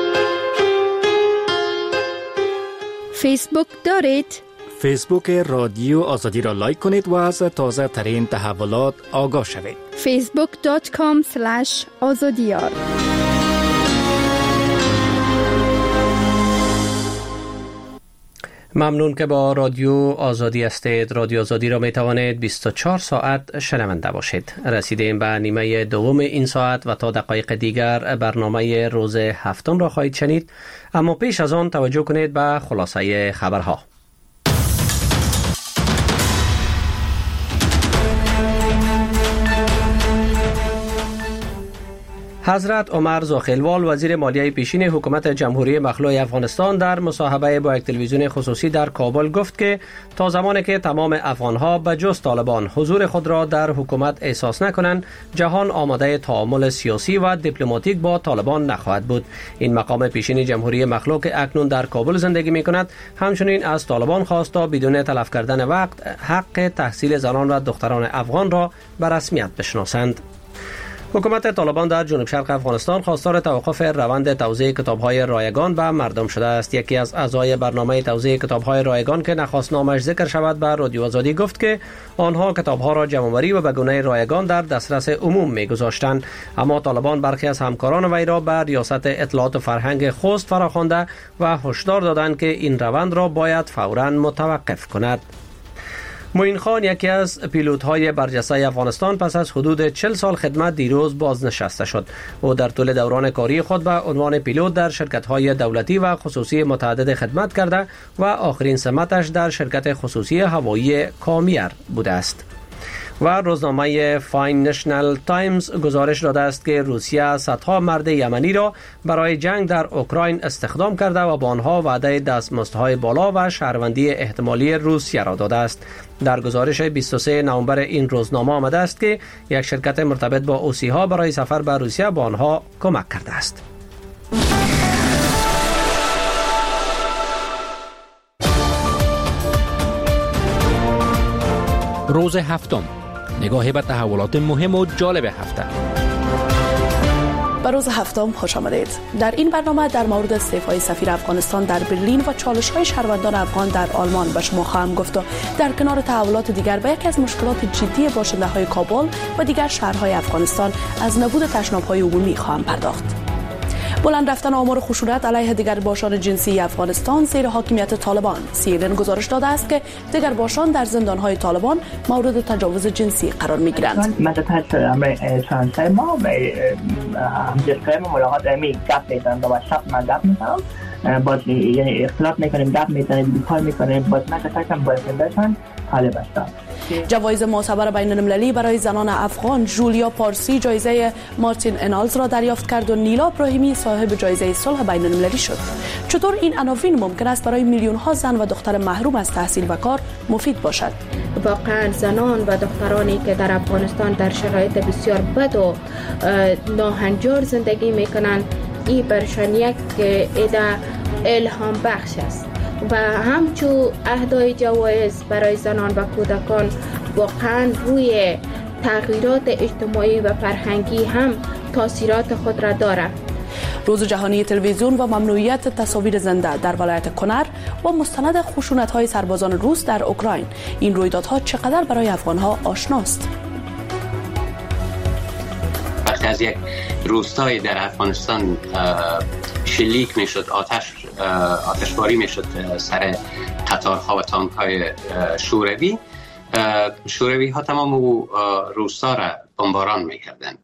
فیسبوک دارید؟ فیسبوک رادیو آزادی را لایک کنید و از تازه ترین تحولات آگاه شوید. فیسبوک دات کام اسلش آزادیار. ممنون که با رادیو آزادی هستید. رادیو آزادی را می توانید بیست و چهار ساعت شنونده باشید. رسیدیم به نیمه دوم این ساعت و تا دقایق دیگر برنامه روز هفتم را خواهید شنید، اما پیش از آن توجه کنید به خلاصه خبرها. حضرت عمر زاخیلوال وزیر مالیه پیشین حکومت جمهوری مخلوع افغانستان در مصاحبه با یک تلویزیون خصوصی در کابل گفت که تا زمانی که تمام افغانها به جز طالبان حضور خود را در حکومت احساس نکنند، جهان آماده تعامل سیاسی و دیپلماتیک با طالبان نخواهد بود. این مقام پیشین جمهوری مخلوع که اکنون در کابل زندگی می کند همچنین از طالبان خواست تا بدون تلف کردن وقت حق تحصیل زنان و دختران افغان را به رسمیت بشناسند. حکومت طالبان در جنوب شرق افغانستان خواستار توقف روند توزیع کتاب‌های رایگان به مردم شده است. یکی از اعضای برنامه توزیع کتاب‌های رایگان که نخواست نامش ذکر شود به رادیو آزادی گفت که آنها کتاب‌ها را جمع‌آوری و به گونه رایگان در دسترس عموم می‌گذاشتند، اما طالبان برخی از همکاران وی را به ریاست اطلاعات و فرهنگ خوست فراخوانده و هشدار دادند که این روند را باید فوراً متوقف کند. معین خان یکی از پیلوت‌های برجسته افغانستان پس از حدود چهل سال خدمت دیروز بازنشسته شد. او در طول دوران کاری خود به عنوان پیلوت در شرکت‌های دولتی و خصوصی متعدد خدمت کرده و آخرین سمتش در شرکت خصوصی هوایی کامیر بوده است. و روزنامه فاین نشنل تایمز گزارش داده است که روسیه صدها مرد یمنی را برای جنگ در اوکراین استخدام کرده و با آنها وعده دستمزدهای بالا و شهروندی احتمالی روسیه را داده است. در گزارش بیست و سوم نوامبر این روزنامه آمده است که یک شرکت مرتبط با اوسی ها برای سفر به روسیه با آنها کمک کرده است. روز هفتم، نگاهی به تحولات مهم و جالب هفته. به روز هفتم خوش آمدید. در این برنامه در مورد استعفای سفیر افغانستان در برلین و چالش‌های شهروندان افغان در آلمان به شما خواهم گفت و در کنار تحولات دیگر به یکی از مشکلات جدی باشنده‌های کابل و دیگر شهرهای افغانستان از نبود تشناب‌های عمومی خواهم پرداخت. بلند رفتن آمار خشونت علیه دگرباشان جنسی افغانستان زیر حاکمیت طالبان. سی ان ان گزارش داده است که دگرباشان در زندان‌های طالبان مورد تجاوز جنسی قرار می‌گیرند. من در امر ترانسفر ما همجنس‌های ما ملاقات امی گپ می‌زنم و شب من گپ می‌زنم، باز یعنی اختلاف می‌کنیم، گپ می‌زنیم، بیکار می‌کنیم، باز من تفکرم باید باشن طالب هستم. جوایز معتبر بین المللی برای زنان افغان، جولیا پارسی جایزه مارتین انالز را دریافت کرد و نیلا ابراهیمی صاحب جایزه صلح بین المللی شد. چطور این عناوین ممکن است برای میلیون ها زن و دختر محروم از تحصیل و کار مفید باشد؟ واقعا زنان و دخترانی که در افغانستان در شرایط بسیار بد و ناهنجار زندگی میکنند، این برشان یک ایده الهام بخش است و همچون اهدای جوایز برای زنان و کودکان واقعا روی تغییرات اجتماعی و فرهنگی هم تاثیرات خود را دارد. روز جهانی تلویزیون و ممنوعیت تصاویر زنده در ولایت کنر و مستند خشونت‌های سربازان روس در اوکراین. این رویدادها چقدر برای افغان‌ها آشناست؟ وقتی از یک روستای در افغانستان شلیک میشد، آتش آتشباری میشد سر قطارها و تانک‌های شوروی، شوروی ها تمام او روستا را بمباران میکردند.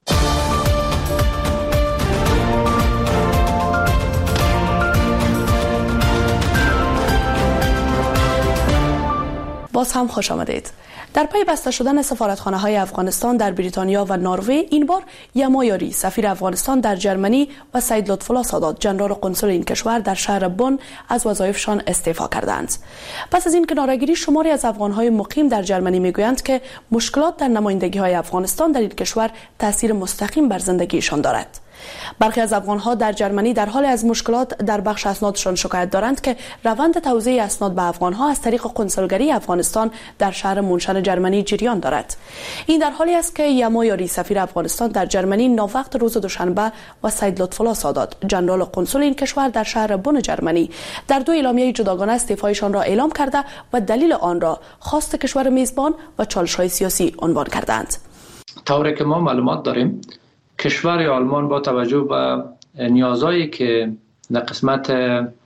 باز هم خوش آمدید. در پی بسته شدن سفارتخانه‌های افغانستان در بریتانیا و نروژ، این بار یما یاری سفیر افغانستان در جرمنی و سید لطف‌الله سادات جنرال قنسل این کشور در شهر بن از وظایفشان استعفا کردند. پس از این کناره‌گیری، شماری از افغان‌های مقیم در جرمنی میگویند که مشکلات در نمایندگی‌های افغانستان در این کشور تاثیر مستقیم بر زندگیشان دارد. برخی از افغان‌ها در جرمنی در حال از مشکلات در بخش اسنادشان شکایت دارند که روند توزیع اسناد به افغان‌ها از طریق کنسولگری افغانستان در شهر منشن جرمنی جریان دارد. این در حالی است که یما یاری سفیر افغانستان در جرمنی ناوقت روز دوشنبه و سید لطف‌الله سادات جنرال قنسل این کشور در شهر بن جرمنی در دو اعلامیه جداگانه استعفایشان را اعلام کرده و دلیل آن را خواست کشور میزبان و چالش‌های سیاسی عنوان کردند. طوری که ما معلومات داریم، کشور آلمان با توجه به نیازهایی که در قسمت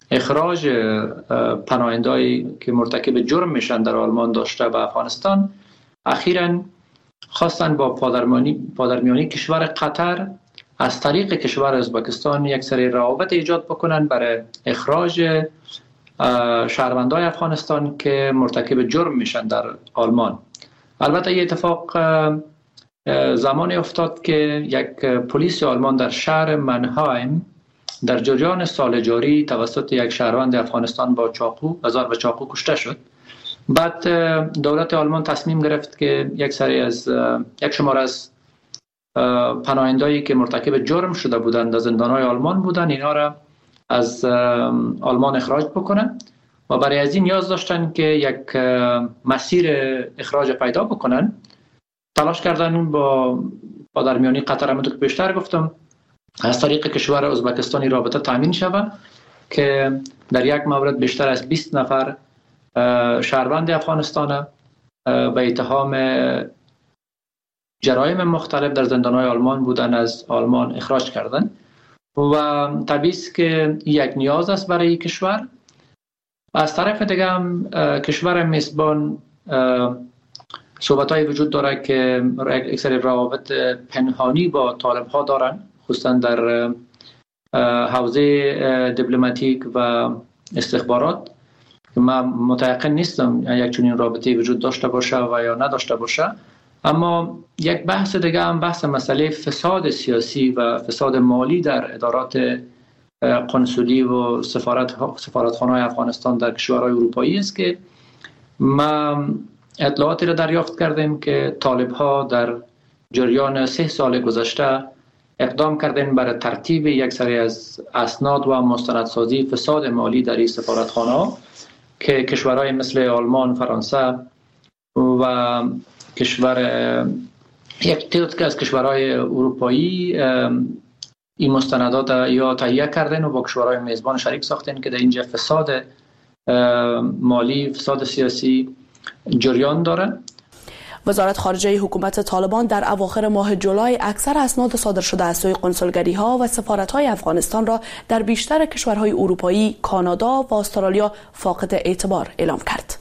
اخراج پناهندهایی که مرتکب جرم میشن در آلمان داشته به افغانستان، اخیراً خواستن با پادرمیانی پادرمیانی کشور قطر از طریق کشور ازبکستان یک سری روابط ایجاد بکنن برای اخراج شهروندان افغانستان که مرتکب جرم میشن در آلمان. البته این اتفاق زمانی افتاد که یک پلیس آلمان در شهر منهایم در جریان سال جاری توسط یک شهروند افغانستان با چاقو بازار به چاقو کشته شد. بعد دولت آلمان تصمیم گرفت که یک سری از یک شمار از پناهندهایی که مرتکب جرم شده بودند در زندانهای آلمان بودند، اینا را از آلمان اخراج بکنن و برای از این نیاز داشتن که یک مسیر اخراج پیدا بکنن. تلاش کردن با پادرمیانی قطر، همونطور که بیشتر گفتم، از طریق کشور ازبکستانی رابطه تامین شود که در یک مورد بیشتر از بیست نفر شهروند افغانستان به اتهام جرایم مختلف در زندانهای آلمان بودن از آلمان اخراج کردن و طبیعی است که یک نیاز است برای کشور. از طرف دیگه هم کشور میزبان صحبت‌های وجود داره که یک سری روابط پنهانی با طالب ها دارن، خصوصا در حوزه دیپلماتیک و استخبارات. من متيقن نیستم یک چنین رابطه وجود داشته باشه و یا نداشته باشه، اما یک بحث دیگه هم بحث مسئله فساد سیاسی و فساد مالی در ادارات قنسولی و سفارت سفارتخانه‌های افغانستان در کشورهای اروپایی است که ما اطلاعاتی را دریافت کردیم که طالب ها در جریان سه سال گذشته اقدام کردن برای ترتیب یک سری از اسناد و مستندسازی فساد مالی در این سفارتخانه‌ها که کشورهای مثل آلمان، فرانسه و کشور یک تعداد از کشورهای اروپایی این مستندات یا تهیه کردن و با کشورهای میزبان شریک ساختن که در اینجا فساد مالی، فساد سیاسی جریان داره. وزارت خارجه حکومت طالبان در اواخر ماه جولای اکثر اسناد صادر شده از سوی قنسولگری‌ها و سفارت‌های افغانستان را در بیشتر کشورهای اروپایی، کانادا و استرالیا فاقد اعتبار اعلام کرد.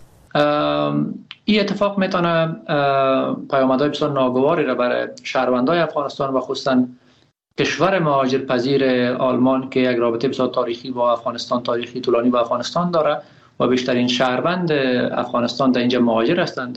این اتفاق میتونه پیامدهای بسیار ناگواری را برای شهروندان افغانستان و خصوصا کشور مهاجرپذیر آلمان که یک رابطه بسیار تاریخی با افغانستان، تاریخی طولانی با افغانستان داره و بیشترین شهروند افغانستان در اینجا مهاجر هستند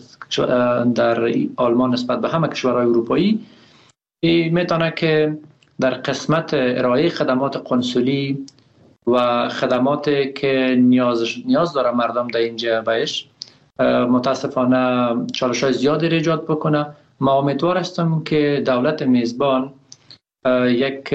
در آلمان نسبت به همه کشورهای اروپایی. این میتونه که در قسمت ارائه خدمات قنسولی و خدماتی که نیاز نیاز داره مردم در اینجا بهش متاسفانه چالش‌های زیادی ایجاد بکنه. ما امیدوار هستم که دولت میزبان یک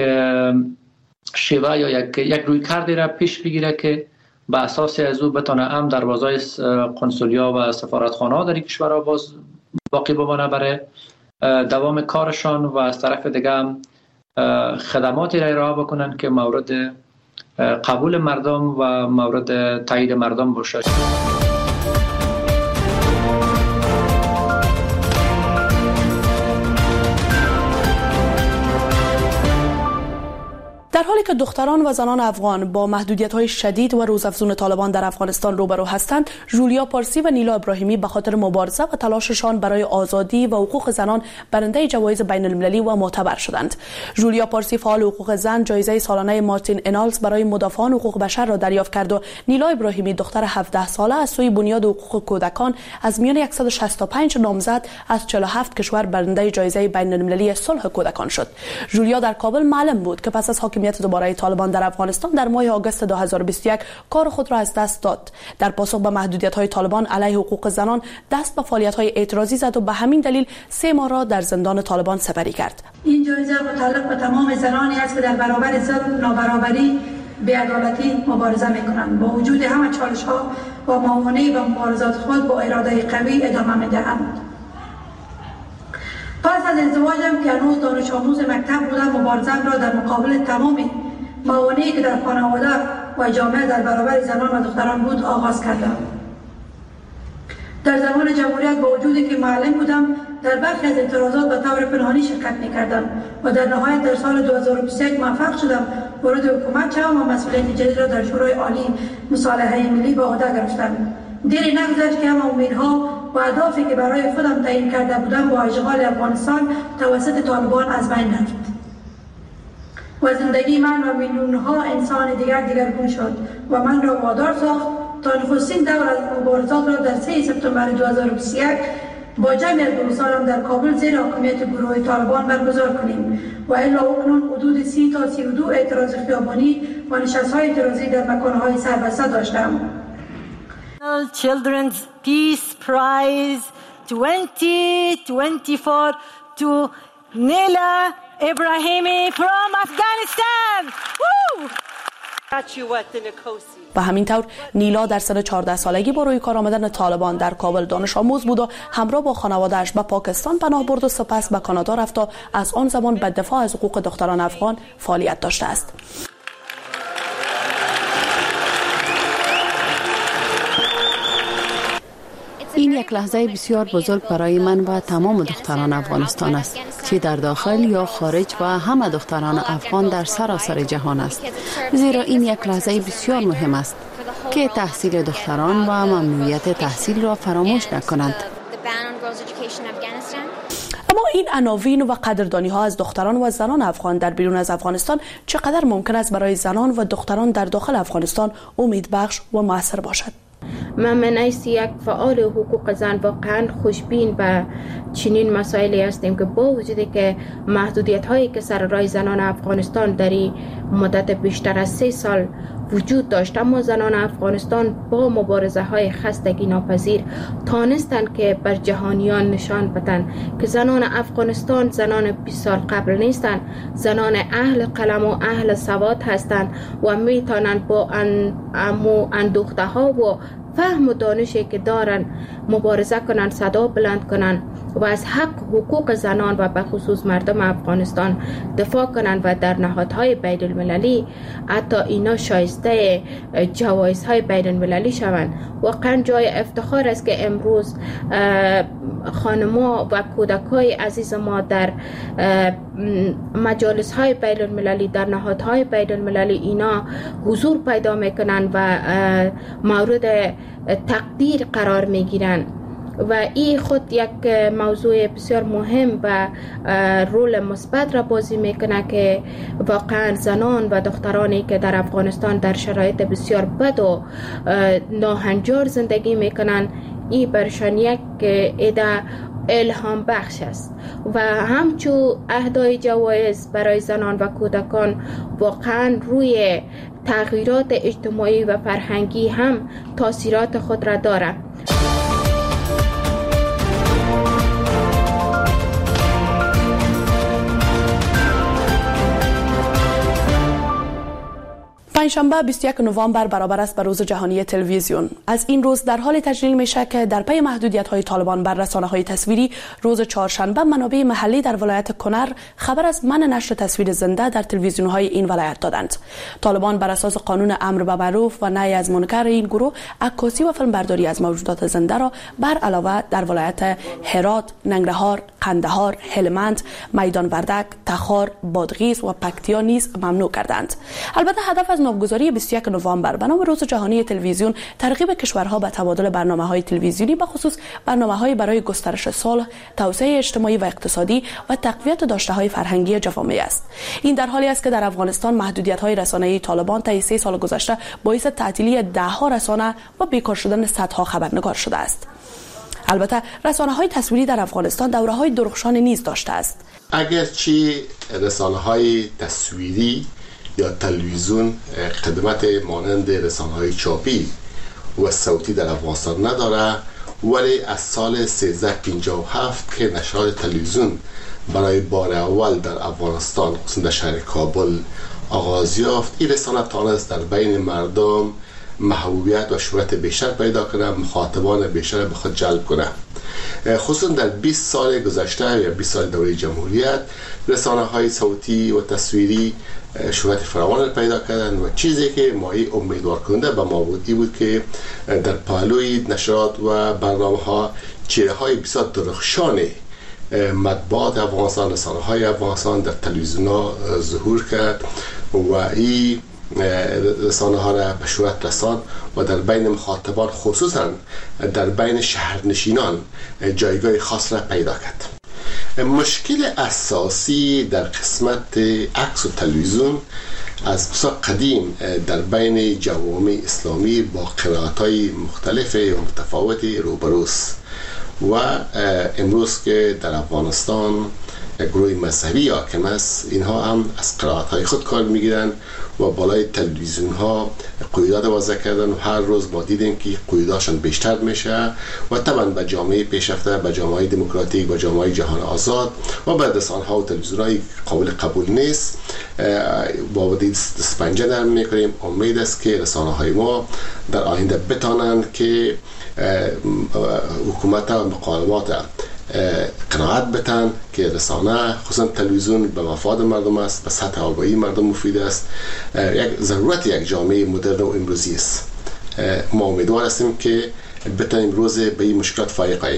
شیوه یا یک یک رویکردی را پیش بگیره که به اساس از او بتونه هم دروازهای قنسولیا و سفارتخانه‌ها در این کشورها باز باقی بمانه برای دوام کارشان و از طرف دیگه هم خدماتی را ارائه بکنن که مورد قبول مردم و مورد تایید مردم باشه. در حالی که دختران و زنان افغان با محدودیت‌های شدید و روزافزون طالبان در افغانستان روبرو هستند، جولیا پارسی و نیلا ابراهیمی به خاطر مبارزه و تلاششان برای آزادی و حقوق زنان برنده جوایز بین المللی و معتبر شدند. جولیا پارسی فعال حقوق زن جایزه سالانه مارتین انالز برای مدافعان حقوق بشر را دریافت کرد و نیلا ابراهیمی دختر هفده ساله از سوی بنیاد حقوق کودکان از میان صد و شصت و پنج نامزد از چهل و هفت کشور برنده جایزه بین المللی صلح کودکان شد. جولیا در کابل معلم بود که پس از حاکمیت دوباره طالبان در افغانستان در ماه آگوست دو هزار و بیست و یک کار خود را از دست داد. در پاسخ به محدودیت‌های طالبان علیه حقوق زنان دست به فعالیت‌های اعتراضی زد و به همین دلیل سه ماه را در زندان طالبان سپری کرد. این جایزه متعلق به تمام زنانی است که در برابر ظلم، نابرابری، بی‌عدالتی مبارزه می‌کنند. با وجود همه چالش‌ها و موانع و مبارزات خود با اراده قوی ادامه می‌دهند. پس از ازدواجم که هنوز دانش آموز مکتب بودم، مبارزم را در مقابل تمام موانعی که در خانواده و جامعه در برابر زنان و دختران بود آغاز کردم. در زمان جمهوریت با وجودی که معلم بودم در برخی از اعتراضات به طور پنهانی شرکت می‌کردم و در نهایت در سال دو هزار و بیست و یک موفق شدم وارد حکومت شوم و مسئولیت جدید را در شورای عالی مصالحه ملی به عهده گرفتم. دیری نگذشت که هم امیدها و اهدافی که برای خودم تعیین کرده بودم با اشغال افغانستان توسط طالبان از بین رفت و زندگی من و میلیون‌ها انسان دیگر دیگرگون شد و من را وادار ساخت تا نخستین دور از مبارزات را در سه سپتامبر دو هزار و بیست و یک با جمع دوستانم در کابل زیر حاکمیت گروه طالبان برگزار کنیم و الا اکنون حدود سی تا سی و دو اعتراض خیابانی و نشست‌های اعتراضی در مکان‌های سربسته داشتم. Children's Peace Prize twenty twenty-four to Nila Ibrahimi from Afghanistan. Woo! و همین طور نیلا در سن چهارده سالگی با روی کار آمدن طالبان در کابل دانش آموز بود و همراه با خانواده‌اش به پاکستان پناه برد و سپس به کانادا رفت و از آن زمان به دفاع از حقوق دختران افغان فعالیت داشته است. این یک لحظه بسیار بزرگ برای من و تمام دختران افغانستان است، چه در داخل یا خارج و همه دختران افغان در سراسر جهان است، زیرا این یک لحظه بسیار مهم است که تحصیل دختران و ممنوعیت تحصیل را فراموش نکنند. اما این عناوین و قدردانی ها از دختران و زنان افغان در بیرون از افغانستان چقدر ممکن است برای زنان و دختران در داخل افغانستان امیدبخش و موثر باشد؟ من من ایسی یک فعال حقوق زن واقعا خوشبین به چنین مسائلی هستیم که با وجودی که محدودیت هایی که سر راه زنان افغانستان در مدت بیشتر از سه سال وجود داشت، اما زنان افغانستان با مبارزه های خستگی ناپذیر تانستند که بر جهانیان نشان بدن که زنان افغانستان زنان بیست سال قبل نیستند، زنان اهل قلم و اهل سواد هستند و میتونند با امو اندوخته ها و فهم و دانشی که دارن مبارزه کنن، صدا بلند کنن و از حق حقوق زنان و به خصوص مردم افغانستان دفاع کنن و در نهادهای بین المللی حتی اینا شایسته جوایزهای بین المللی شوند. واقعا جای افتخار است که امروز خانم‌ها و کودکای عزیز ما در مجالس های بین المللی، در نهادهای بین المللی اینا حضور پیدا میکنن و مورد تقدیر قرار میگیرن و این خود یک موضوع بسیار مهم و رول مثبت را بازی میکنه که واقعا زنان و دخترانی که در افغانستان در شرایط بسیار بد و ناهنجار زندگی میکنن، این برشان یک ایده الهام بخش است و همچون اهدای جوایز برای زنان و کودکان واقعا روی تغییرات اجتماعی و فرهنگی هم تاثیرات خود را دارد. پنجشنبه بیست و یک نوامبر برابر است به روز جهانی تلویزیون. از این روز در حال تجلیل میشه که در پی محدودیت‌های طالبان بر رسانه‌های تصویری، روز چهارشنبه منابع محلی در ولایت کنر خبر از منع نشر تصویر زنده در تلویزیون‌های این ولایت دادند. طالبان بر اساس قانون امر به معروف و نهی از منکر این گروه عکاسی و فیلمبرداری از موجودات زنده را بر علاوه در ولایت هرات، ننگرهار، قندهار، هلمند، میدان وردک، تخار، بادغیس و پکتیا نیز ممنوع کردند. البته هدف از نامگذاری بیست و یک نوامبر به نام روز جهانی تلویزیون ترغیب کشورها به تبادل برنامه‌های تلویزیونی، به خصوص برنامه‌های برای گسترش صلح، توسعه اجتماعی و اقتصادی و تقویت داشته‌های فرهنگی جوامع است. این در حالی است که در افغانستان محدودیت‌های رسانه‌ای طالبان طی سه سال گذشته باعث تعطیلی ده‌ها رسانه و بیکار شدن صدها خبرنگار شده است. البته رسانه‌های تصویری در افغانستان دوره‌های درخشان نیز داشته است. اگرچه رسانه‌های تصویری یا تلویزیون خدمت مانند رسانه‌های چاپی و صوتی در افغانستان نداره، ولی از سال سیزده پنجاه و هفت که نشریات تلویزیون برای بار اول در افغانستان خصوصا در شهر کابل آغاز یافت، این رسانه توانست در بین مردم محبوبیت و شهرت بیشتر پیدا کنه، مخاطبان بیشتر به خود جلب کنه. خصوصا در بیست سال گذشته یا بیست سال دوره جمهوریت رسانه های صوتی و تصویری شهرت فراوان پیدا کردن و چیزی که مایه امیدوار کننده به ما بود این بود که در پهلوی نشرات و برنامه ها چهره های بسیار درخشان مطبوعات افغانستان، رسانه های افغانستان در تلویزیون ها ظهور کرد و این رسانه ها را به شهرت رساند و در بین مخاطبان خصوصا در بین شهرنشینان جایگاه خاص را پیدا کرد. مشکل اساسی در قسمت عکس و تلویزیون از بسیار قدیم در بین جوامع اسلامی با قرائت‌های مختلف و متفاوت روبروست و امروز که در افغانستان گروه مذهبی حاکم است، اینها هم از قرائت‌های خود کار میگیرن و بالای تلویزیون ها قیودات وضع کردن و هر روز ما دیدیم که قیوداتشان بیشتر میشه و طبعا به جامعه پیشرفته، به جامعه دموکراتیک، به جامعه جهان آزاد و به رسانه ها و تلویزیون های قابل قبول نیست. با ودید دست پنجه نرم میکنیم. امید است که رسانه های ما در آینده بتانند که حکومت و مقامات قناعت بتن که رسانه خصوصا تلویزیون به مفاد مردم است، به سطح آگاهی مردم مفید است، یک ضرورت یک جامعه مدرن و امروزی است. ما امیدوار هستیم که بتانیم روز به این مشکلات فائق آییم.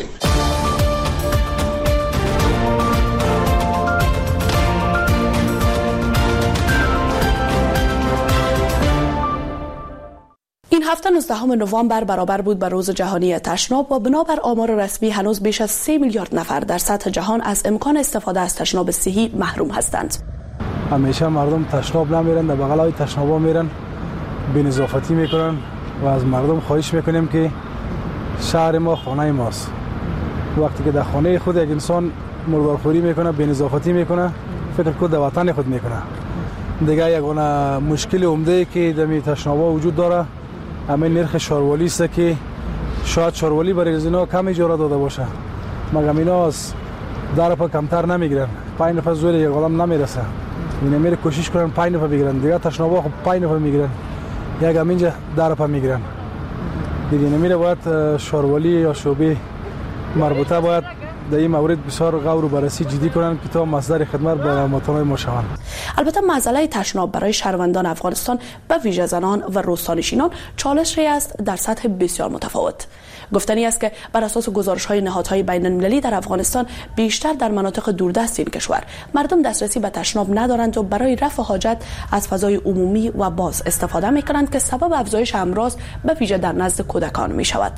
این هفته نوزدهم نوامبر برابر بود به روز جهانی تشناب و بنابر آمار رسمی هنوز بیش از سه میلیارد نفر در سطح جهان از امکان استفاده از تشناب صحی محروم هستند. همیشه مردم تشناب نمیرن، در بغل های تشنابا میرن، بی‌نظافتی میکنن و از مردم خواهش میکنیم که شهر ما خانه ماست. وقتی که در خانه خود یک انسان مردارخوری میکنه، بی‌نظافتی میکنه، فکر کنه در وطن خود میکنه. دیگه یگانه مشکل عمده که در تشنابا وجود داره همین نرخ شاروالی است که شاید شاروالی برای اینا کم اجاره داده باشه، مگر اینا از در پا کمتر نمیگیرن. پنج نفر زور یک آدم نمیرسه، اینا میره کوشش کنن پنج نفر بگیرن، دیگه تشنابا خب پنج نفر میگیرن، یک همینجا در پا میگیرن. دیگه نمیره باید شاروالی یا شعبه مربوطه باید در این مورد بسیار غور و بررسی جدی کنند که تا مصدر خدمت به مطالب ما شوند. البته مسئله تشناب برای شهروندان افغانستان به ویژه زنان و روستانشینان چالشی است در سطح بسیار متفاوت. گفتنی است که بر اساس گزارش‌های نهادهای بین‌المللی در افغانستان بیشتر در مناطق دوردست این کشور مردم دسترسی به تشناب ندارند و برای رفع حاجت از فضای عمومی و باز استفاده می‌کنند که سبب افزایش امراض به ویژه در نزد کودکان می‌شود.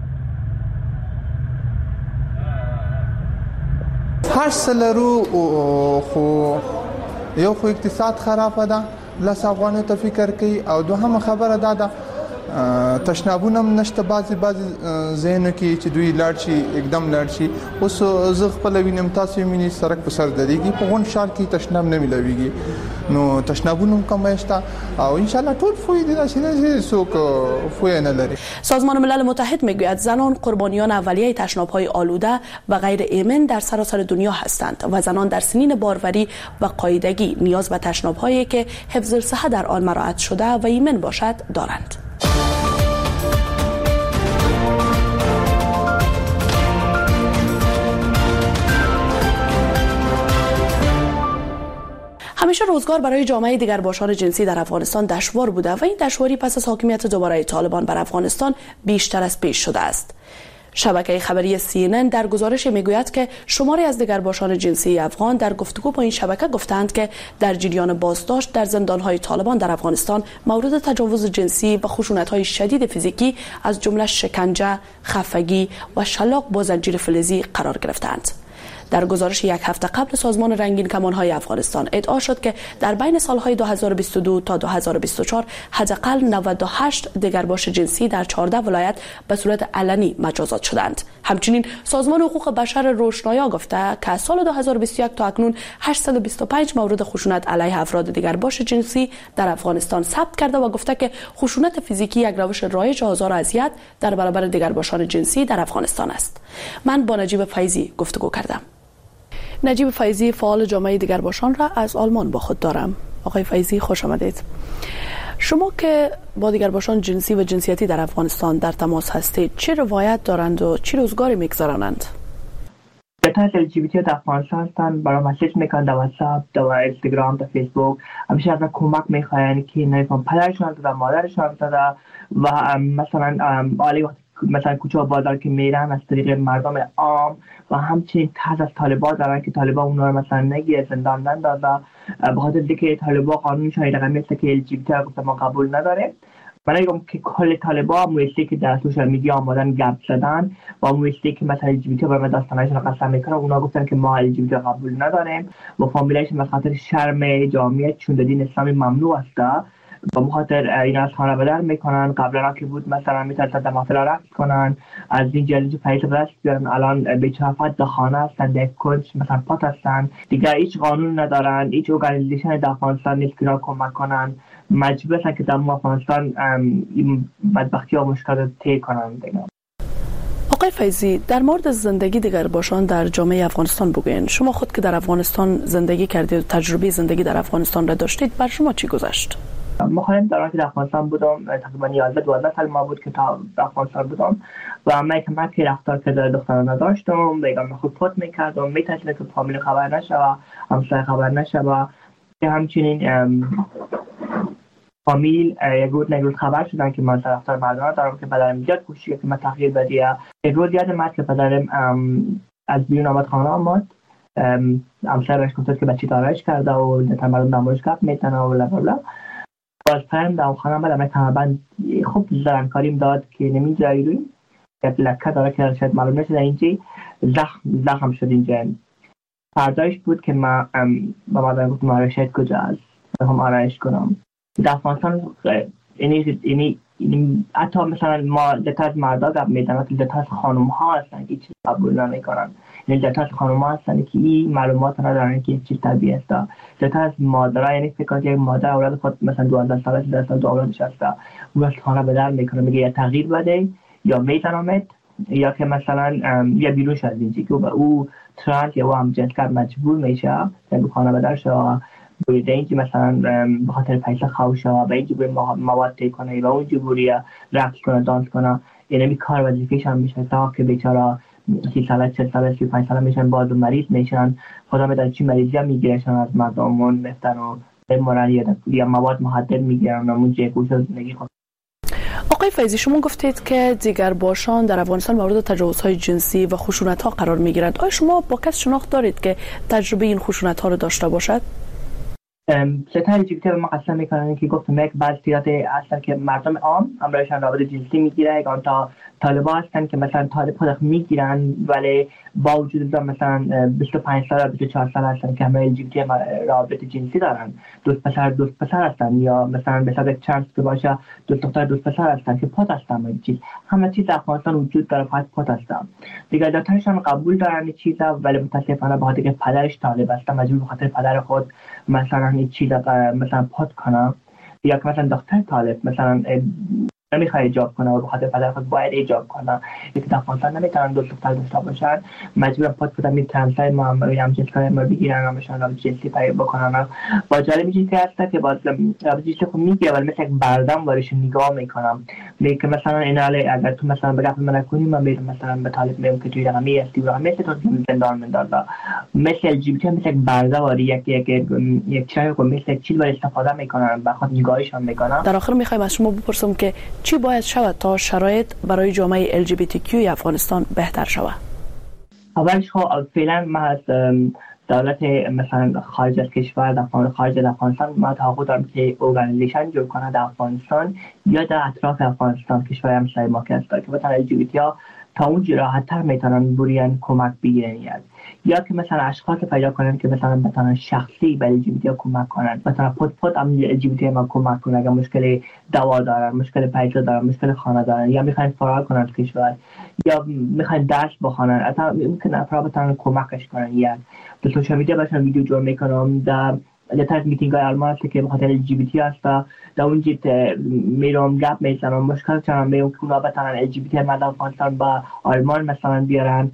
هر سلرو خو یو خو اقتصاد خراب ده، لس افغانو ته فکر کوي او دوهم خبره ده ده تشنابونه نشته بعضی بعضی ذهنو کې چې دوی لاړ شي एकदम لاړ شي. اوس زه خپل وینم تاسو مینی سرک په سر درېږي په غون شهر کې تشناب نه ملويږي، نو تشنابونه کم شته او ان شاء الله ټول فویده نشي سوق فوی نه لري. سازمان ملل متحد میگوید زنان قربانیان اولیه تشناب‌های آلوده و غیر ایمن در سراسر دنیا هستند و زنان در سنین باروری و قاعدگی نیاز به تشناب‌هایی که حفظ صحت در آن مراعات شده و ایمن باشد دارند. همیشه روزگار برای جامعه دگرباشان جنسی در افغانستان دشوار بوده و این دشواری پس از حاکمیت دوباره طالبان بر افغانستان بیشتر از پیش شده است. شبکه خبری سی ان ان در گزارش میگوید که شماری از دگرباشان جنسی افغان در گفتگو با این شبکه گفتند که در جریان بازداشت در زندان‌های طالبان در افغانستان مورد تجاوز جنسی و خشونت‌های شدید فیزیکی از جمله شکنجه، خفگی و شلاق با زنجیر فلزی قرار گرفتند. در گزارش یک هفته قبل سازمان رنگین کمان‌های افغانستان ادعا شد که در بین سال‌های دو هزار و بیست و دو تا دو هزار و بیست و چهار حداقل نود و هشت دگرباش جنسی در چهارده ولایت به صورت علنی مجازات شدند. همچنین سازمان حقوق بشر روشنایا گفته که از سال دو هزار و بیست و یک تا اکنون هشتصد و بیست و پنج مورد خشونت علیه افراد دگرباش جنسی در افغانستان ثبت کرده و گفته که خشونت فیزیکی یک روش رایج آزار و اذیت در برابر دگرباشان جنسی در افغانستان است. من با نجیب فیضی گفتگو کردم. نجیب فیضی فعال جامعه دگرباشان را از آلمان با خود دارم. آقای فیضی خوش آمدید. شما که با دیگر باشان جنسی و جنسیتی در افغانستان در تماس هستید، چه روایت دارند و چه روزگاری میگذرانند؟ بهتر ال جی بی تی در افغانستان هستند، برای مسیج میکنن در واتساپ، در اینستاگرام، در فیسبوک، همیشه از کمک میخواین که نمیفهم پدرشون داده، مادرشون داده و مثلا عالی وقتی مثلا کوچه و بازار که میرن از طریق مردم عام و همچنین تحت از طالبان دارن که طالبان اونا رو مثلا نگیره، زندان نندازه، به خاطر اینکه طالبان قانونشون رقمی است که ال جی بی تی رو ما قبول نداره. من میگم که کل طالبان مویستی که در سوشال میدیا آمدن گپ زدن و مویستی که مثلا ال جی بی تی برای داستانشون قسم میکنن، اونا گفتن که ما ال جی بی تی قبول نداریم و فامیلایشون به خاطر شرم جامعه چون دین اسلامی ممنوع است و بخاطر اینا از خانه بدر میکنن. قبلا که بود مثلا میتونستن در محفل رقص کنن، از این جلوی پیسه برست بیارن، الان بیچافت در خانه هستن، در کنج مثلا پات هستن، دیگه هیچ قانون ندارن، هیچ ارگانیزیشن در افغانستان نیست که را کمک کنن، مجبور هستن که در افغانستان این بدبختی ها مشکل طی کنن دیگه. آقای فیضی، در مورد زندگی دیگر باشان در جامعه افغانستان بگوین. شما خود که در افغانستان زندگی کردید و تجربه زندگی در افغانستان را داشتید، بر شما چی گذشت؟ مخالف دوران که در افغانستان بودم تقریبا یازده دوازده سال ما بود که تا افغانستان بودم و من کمک که رفتار که دختران نداشتم، بیگم خود فوت میکردم، میتونستم که فامیل خبر نشوه، همسایه خبر نشوه، که همچنین فامیل یک روز یک روز خبر شدن که من طرفدار مردانه دارم که پدرم زیاد کوشید که من تغییر بدیم. یک روز یادم است که پدرم از بیرون آمد خانه آمد، همسایه بهش گفت که بچه دارایش کرده و در مردم نمایش گپ میتنه و بلا بلا. باز فرم در خانه آمد، من کمربند خوب زرنکاریم داد که نمیذاری روی یک لکه داره که شاید معلوم نشده اینجی زخم زخم شد اینجا. فردایش بود که من با مادرم گفتم آرایشت کجا است، هم آرایش کنم. در افغانستان اینی اینی اینی حتی مثلا ما دتا از مردا گپ میدن، ولی دتا از خانم ها هستن که چیز قبول نمیکنن. یعنی دتا از خانم ها هستن که این معلومات ندارن که چیز طبیعی است. دتا از مادرها، یعنی فکر کنید یک مادر اولاد خود مثلا دوازده ساله سیزده ساله دو اولادش هست، اون از خانه به در میکنه، میگه یا تغییر بده یا میزنمت یا که مثلا یا بیرون شد اینجا که او ترانس یا هم جنسگرد مجبور میشه که خانه به در شه بوده اینجی مثلا به خاطر پیسه خوشه و به اینجی بوده مواد تی کنه و اونجی بوده رقص کنه، دانس کنه. اینمی کار وظیفه‌ش هم میشه تا که بیچاره سی ساله چهل ساله سی و پنج ساله میشن، باز مریض میشن، خدا میدونه چی مریضی هم میگیرشن از مردمون میفتن و بمرن یا مواد مخدر میگیرن و اونجا گوش زندگی خود. آقای فیضی، شما گفتید که دیگر باشان در افغانستان مورد تجاوزهای جنسی و خشونت‌ها قرار میگیرند. آیا شما با کس شناخت دارید که تجربه این خشونت‌ها رو داشته باشد؟ ستاره جیبیتی به ما قسم میکنن که گفتم یک بعض صورت هستن که مردم عام همراهشان رابطه جنسی میگیره، یک آن تا طالبان هستن که مثلا طالب خود میگیرن ولی با وجود مثلا بیست و پنج سال بیست و چهار سال هستن که همراه جیبیتی رابطه جنسی دارن، دوست پسر دوست پسر هستن یا مثلا به حساب چانس که باشه دوست دختر دوست پسر هستن که پات هستن. این چیز همه چیز در افغانستان وجود داره، فقط پات هستن دیگه. دکترشان قبول دارن این چیزا ولی متاسفانه به خاطر که پدرش طالب است مجبور به خاطر پدر خود مثلا این چیزا مثلا پات کنه، یا که مثلا دکتر طالب مثلا نمیخواد ایجاب کنه و به خاطر پدر خود باید ایجاب کنه، یک دفعه نمیتونن دو دختر داشته باشن، مجبور پات بدن می ترانسای ما هم جنس کار ما بگیرن و بهشون رابطه جنسی پای بکنن. با جالب چیزی که هست که باز رابطه جنسی خود میگه ولی مثل یک بردم وارش نگاه میکنم، میگه مثلا این حاله اگر تو مثلا بگم من کنی من میرم مثلا به طالب میگم که توی رقمی هستی و مثل تو زندان مندازه، مثل ال جی بی تی مثل یک برده واری یک یک یک چای کو مثل یک چیز ولی استفاده میکنن به خاطر نگاهشون میکنن. در آخر میخوایم از شما بپرسم که چی باید شود تا شرایط برای جامعه ال جی بی تی کیو افغانستان بهتر شود؟ اولش خب فعلا ما از دولت مثلا خارج از کشور در خارج از افغانستان ما توقع دارم که ارگانیزیشن جور کنه در افغانستان یا در اطراف افغانستان کشور همسایه ما که هست که مثلا ال جی بی تی ها تا اونجا راحت‌تر میتونن برین کمک بگیرن، یا که مثلا اشخاص پیدا کنن که مثلا بتونن شخصی به ال جی بی تی ها کمک کنن، مثلا پد پد هم ال جی بی تی ما کمک کنن اگر مشکل دوا دارن، مشکل پیدا دارن، مشکل خانه دارن، یا میخواین فرار کنن از کشور یا میخواین درس بخونن، حتی ممکن افراد بتونن کمکش کنن. یا تو سوشال میدیا باشن ویدیو جور میکنم در در میتینگ های آلمان هست که بخاطر ال جی بی تی هست در اونجا میرم گپ میزنم، مشکل چنان میگم که اونا بتونن ال جی بی تی مردم افغانستان با آلمان مثلا بیارن.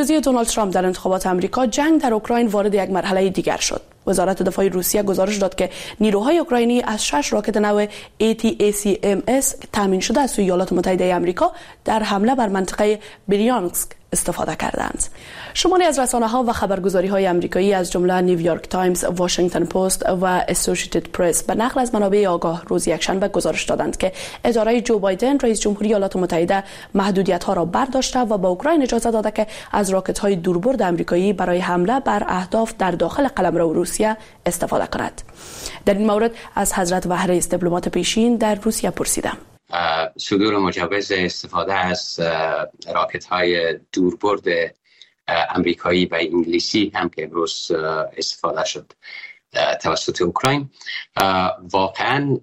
پیروزی دونالد ترامپ در انتخابات آمریکا، جنگ در اوکراین وارد یک مرحله دیگر شد. وزارت دفاع روسیه گزارش داد که نیروهای اوکراینی از شش راکت نو ای تی ای سی ام اس تامین شده از سوی ایالات متحده آمریکا در حمله بر منطقه بریانسک استفاده کردند. شماری از رسانه‌ها و خبرگزاری‌های آمریکایی از جمله نیویورک تایمز، واشنگتن پست و اسوسییتد پرس به نقل از منابع آگاه روز یکشنبه گزارش دادند که اداره جو بایدن رئیس جمهوری ایالات متحده محدودیت‌ها را برداشته و به اوکراین اجازه داده که از راکت‌های دوربرد آمریکایی برای حمله بر اهداف در داخل قلمرو روسیه استفاده کند. در این مورد از حضرت وهره دیپلمات پیشین در روسیه پرسیدم. صدور مجوز استفاده از راکت‌های دوربرد امریکایی و انگلیسی هم که امروز استفاده شد توسط اوکراین واقعا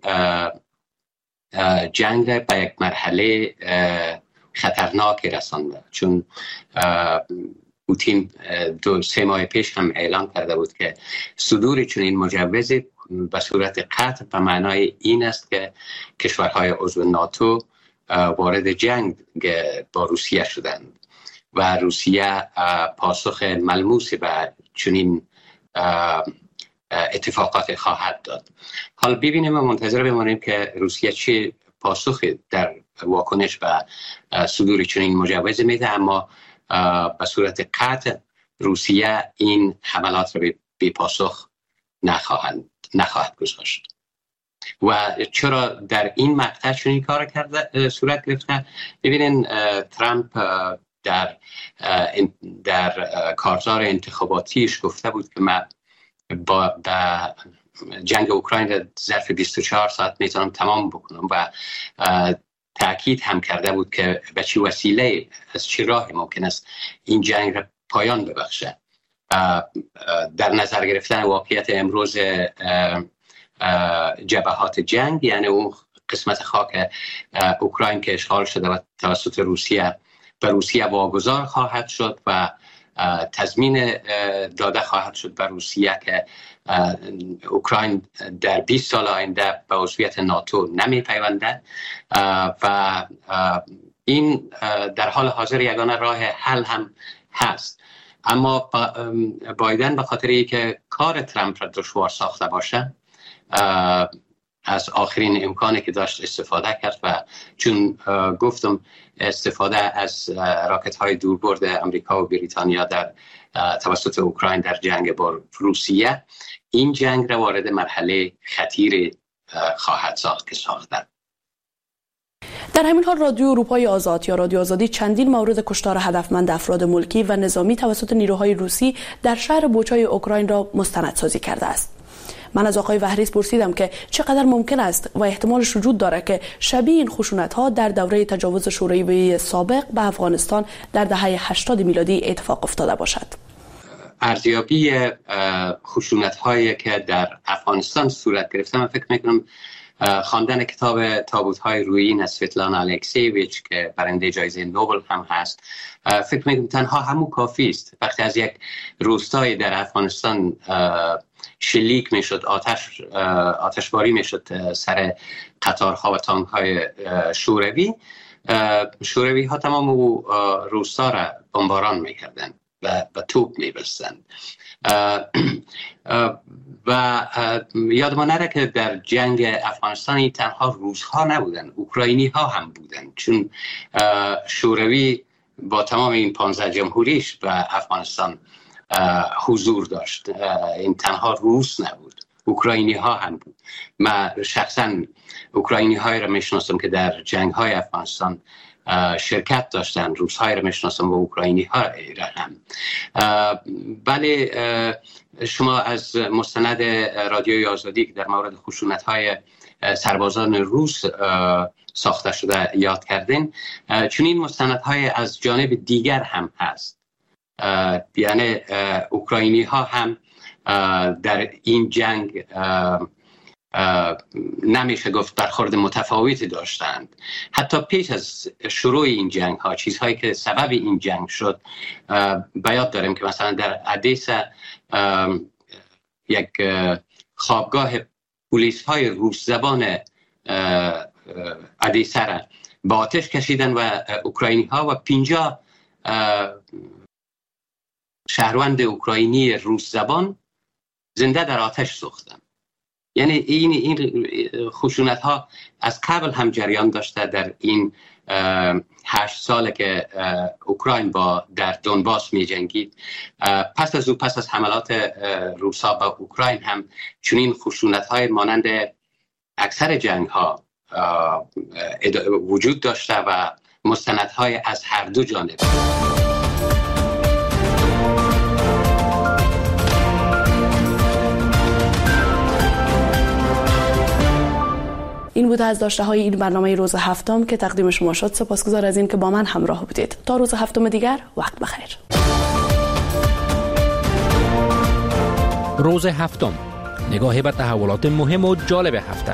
جنگ را به یک مرحله خطرناک رسانده، چون پوتین دو سه ماه پیش هم اعلام کرده بود که صدور چنین مجوزی به صورت قطع به معنای این است که کشورهای عضو ناتو وارد جنگ با روسیه شدند و روسیه پاسخ ملموسی به چنین اتفاقات خواهد داد. حال ببینیم و منتظر بمانیم که روسیه چه پاسخی در واکنش به صدور چنین مجوز میده، اما به صورت قطع روسیه این حملات را به پاسخ نخواهند نخواهد گذاشت. و چرا در این مقطع چنین کار کرده صورت گرفته؟ ببینین ترامپ در در کارزار انتخاباتیش گفته بود که من با جنگ اوکراین را ظرف بیست و چهار ساعت میتونم تمام بکنم و تأکید هم کرده بود که به چه وسیله از چه راهی ممکن است این جنگ را پایان ببخشه. در نظر گرفتن واقعیت امروز جبهات جنگ، یعنی اون قسمت خاک اوکراین که اشغال شده و توسط روسیه به روسیه واگذار خواهد شد و تضمین داده خواهد شد به روسیه که اوکراین در بیست سال آینده به عضویت ناتو نمی پیونده و این در حال حاضر یگانه راه حل هم هست. اما بایدن به خاطر اینکه کار ترامپ را دشوار ساخته باشه از آخرین امکانی که داشت استفاده کرد و چون گفتم استفاده از راکت های دوربرد امریکا و بریتانیا در توسط اوکراین در جنگ با روسیه این جنگ را وارد مرحله خطیر خواهد ساخت که ساختن. در همین حال رادیو اروپای آزاد یا رادیو آزادی چندین مورد کشتار هدفمند افراد ملکی و نظامی توسط نیروهای روسی در شهر بوچای اوکراین را مستندسازی کرده است. من از آقای وهریس پرسیدم که چقدر ممکن است و احتمالش وجود داره که شبیه این خشونت‌ها در دوره تجاوز شوروی سابق به افغانستان در دهه هشتاد میلادی اتفاق افتاده باشد. ارزیابی خشونت‌هایی که در افغانستان صورت گرفته، من فکر می‌کنم خواندن کتاب تابوت‌های رویین از سویتلانا الکسیویچ که برنده جایزه نوبل هم هست، فکر می‌کنم تنها همون کافی است. وقتی از یک روستای در افغانستان شلیک میشد، آتش آتشباری میشد سر قطارها و تانک‌های شوروی، شوروی ها تمام او روستا را بمباران میکردند و به توپ میبستند. و یادمان نره که در جنگ افغانستان تنها روس ها نبودن، اوکراینی ها هم بودن، چون شوروی با تمام این پانزده جمهوریش به افغانستان حضور داشت. این تنها روس نبود، اوکراینی ها هم بود. من شخصا اوکراینی های را میشناسم که در جنگ های افغانستان شرکت داشتن، روس های را میشناسم و اوکراینی ها را هم. بله، شما از مستند رادیوی آزادی که در مورد خشونت های سربازان روس ساخته شده یاد کردین، چون این مستندهای از جانب دیگر هم هست. یعنی اوکراینی ها هم در این جنگ نمیشه گفت برخورد متفاوتی داشتند. حتی پیش از شروع این جنگ ها، چیزهایی که سبب این جنگ شد، به یاد داریم که مثلا در ادیسا یک خوابگاه پلیس های روس زبان ادیسا را با آتش کشیدن و اوکراینی ها و پنجاه شهروند اوکراینی روس زبان زنده در آتش سوختن. یعنی این این خشونت ها از قبل هم جریان داشته در این هشت ساله که اوکراین با در دونباس می جنگید. پس از او پس از حملات روسا به اوکراین هم چنین خشونت های مانند اکثر جنگ ها وجود داشته و مستند های از هر دو جانب. این بود از داشته های این برنامه روز هفتم که تقدیم شما شد. سپاسگزار از این که با من همراه بودید. تا روز هفتم دیگر، وقت بخیر. روز هفتم، نگاهی به تحولات مهم و جالب هفته.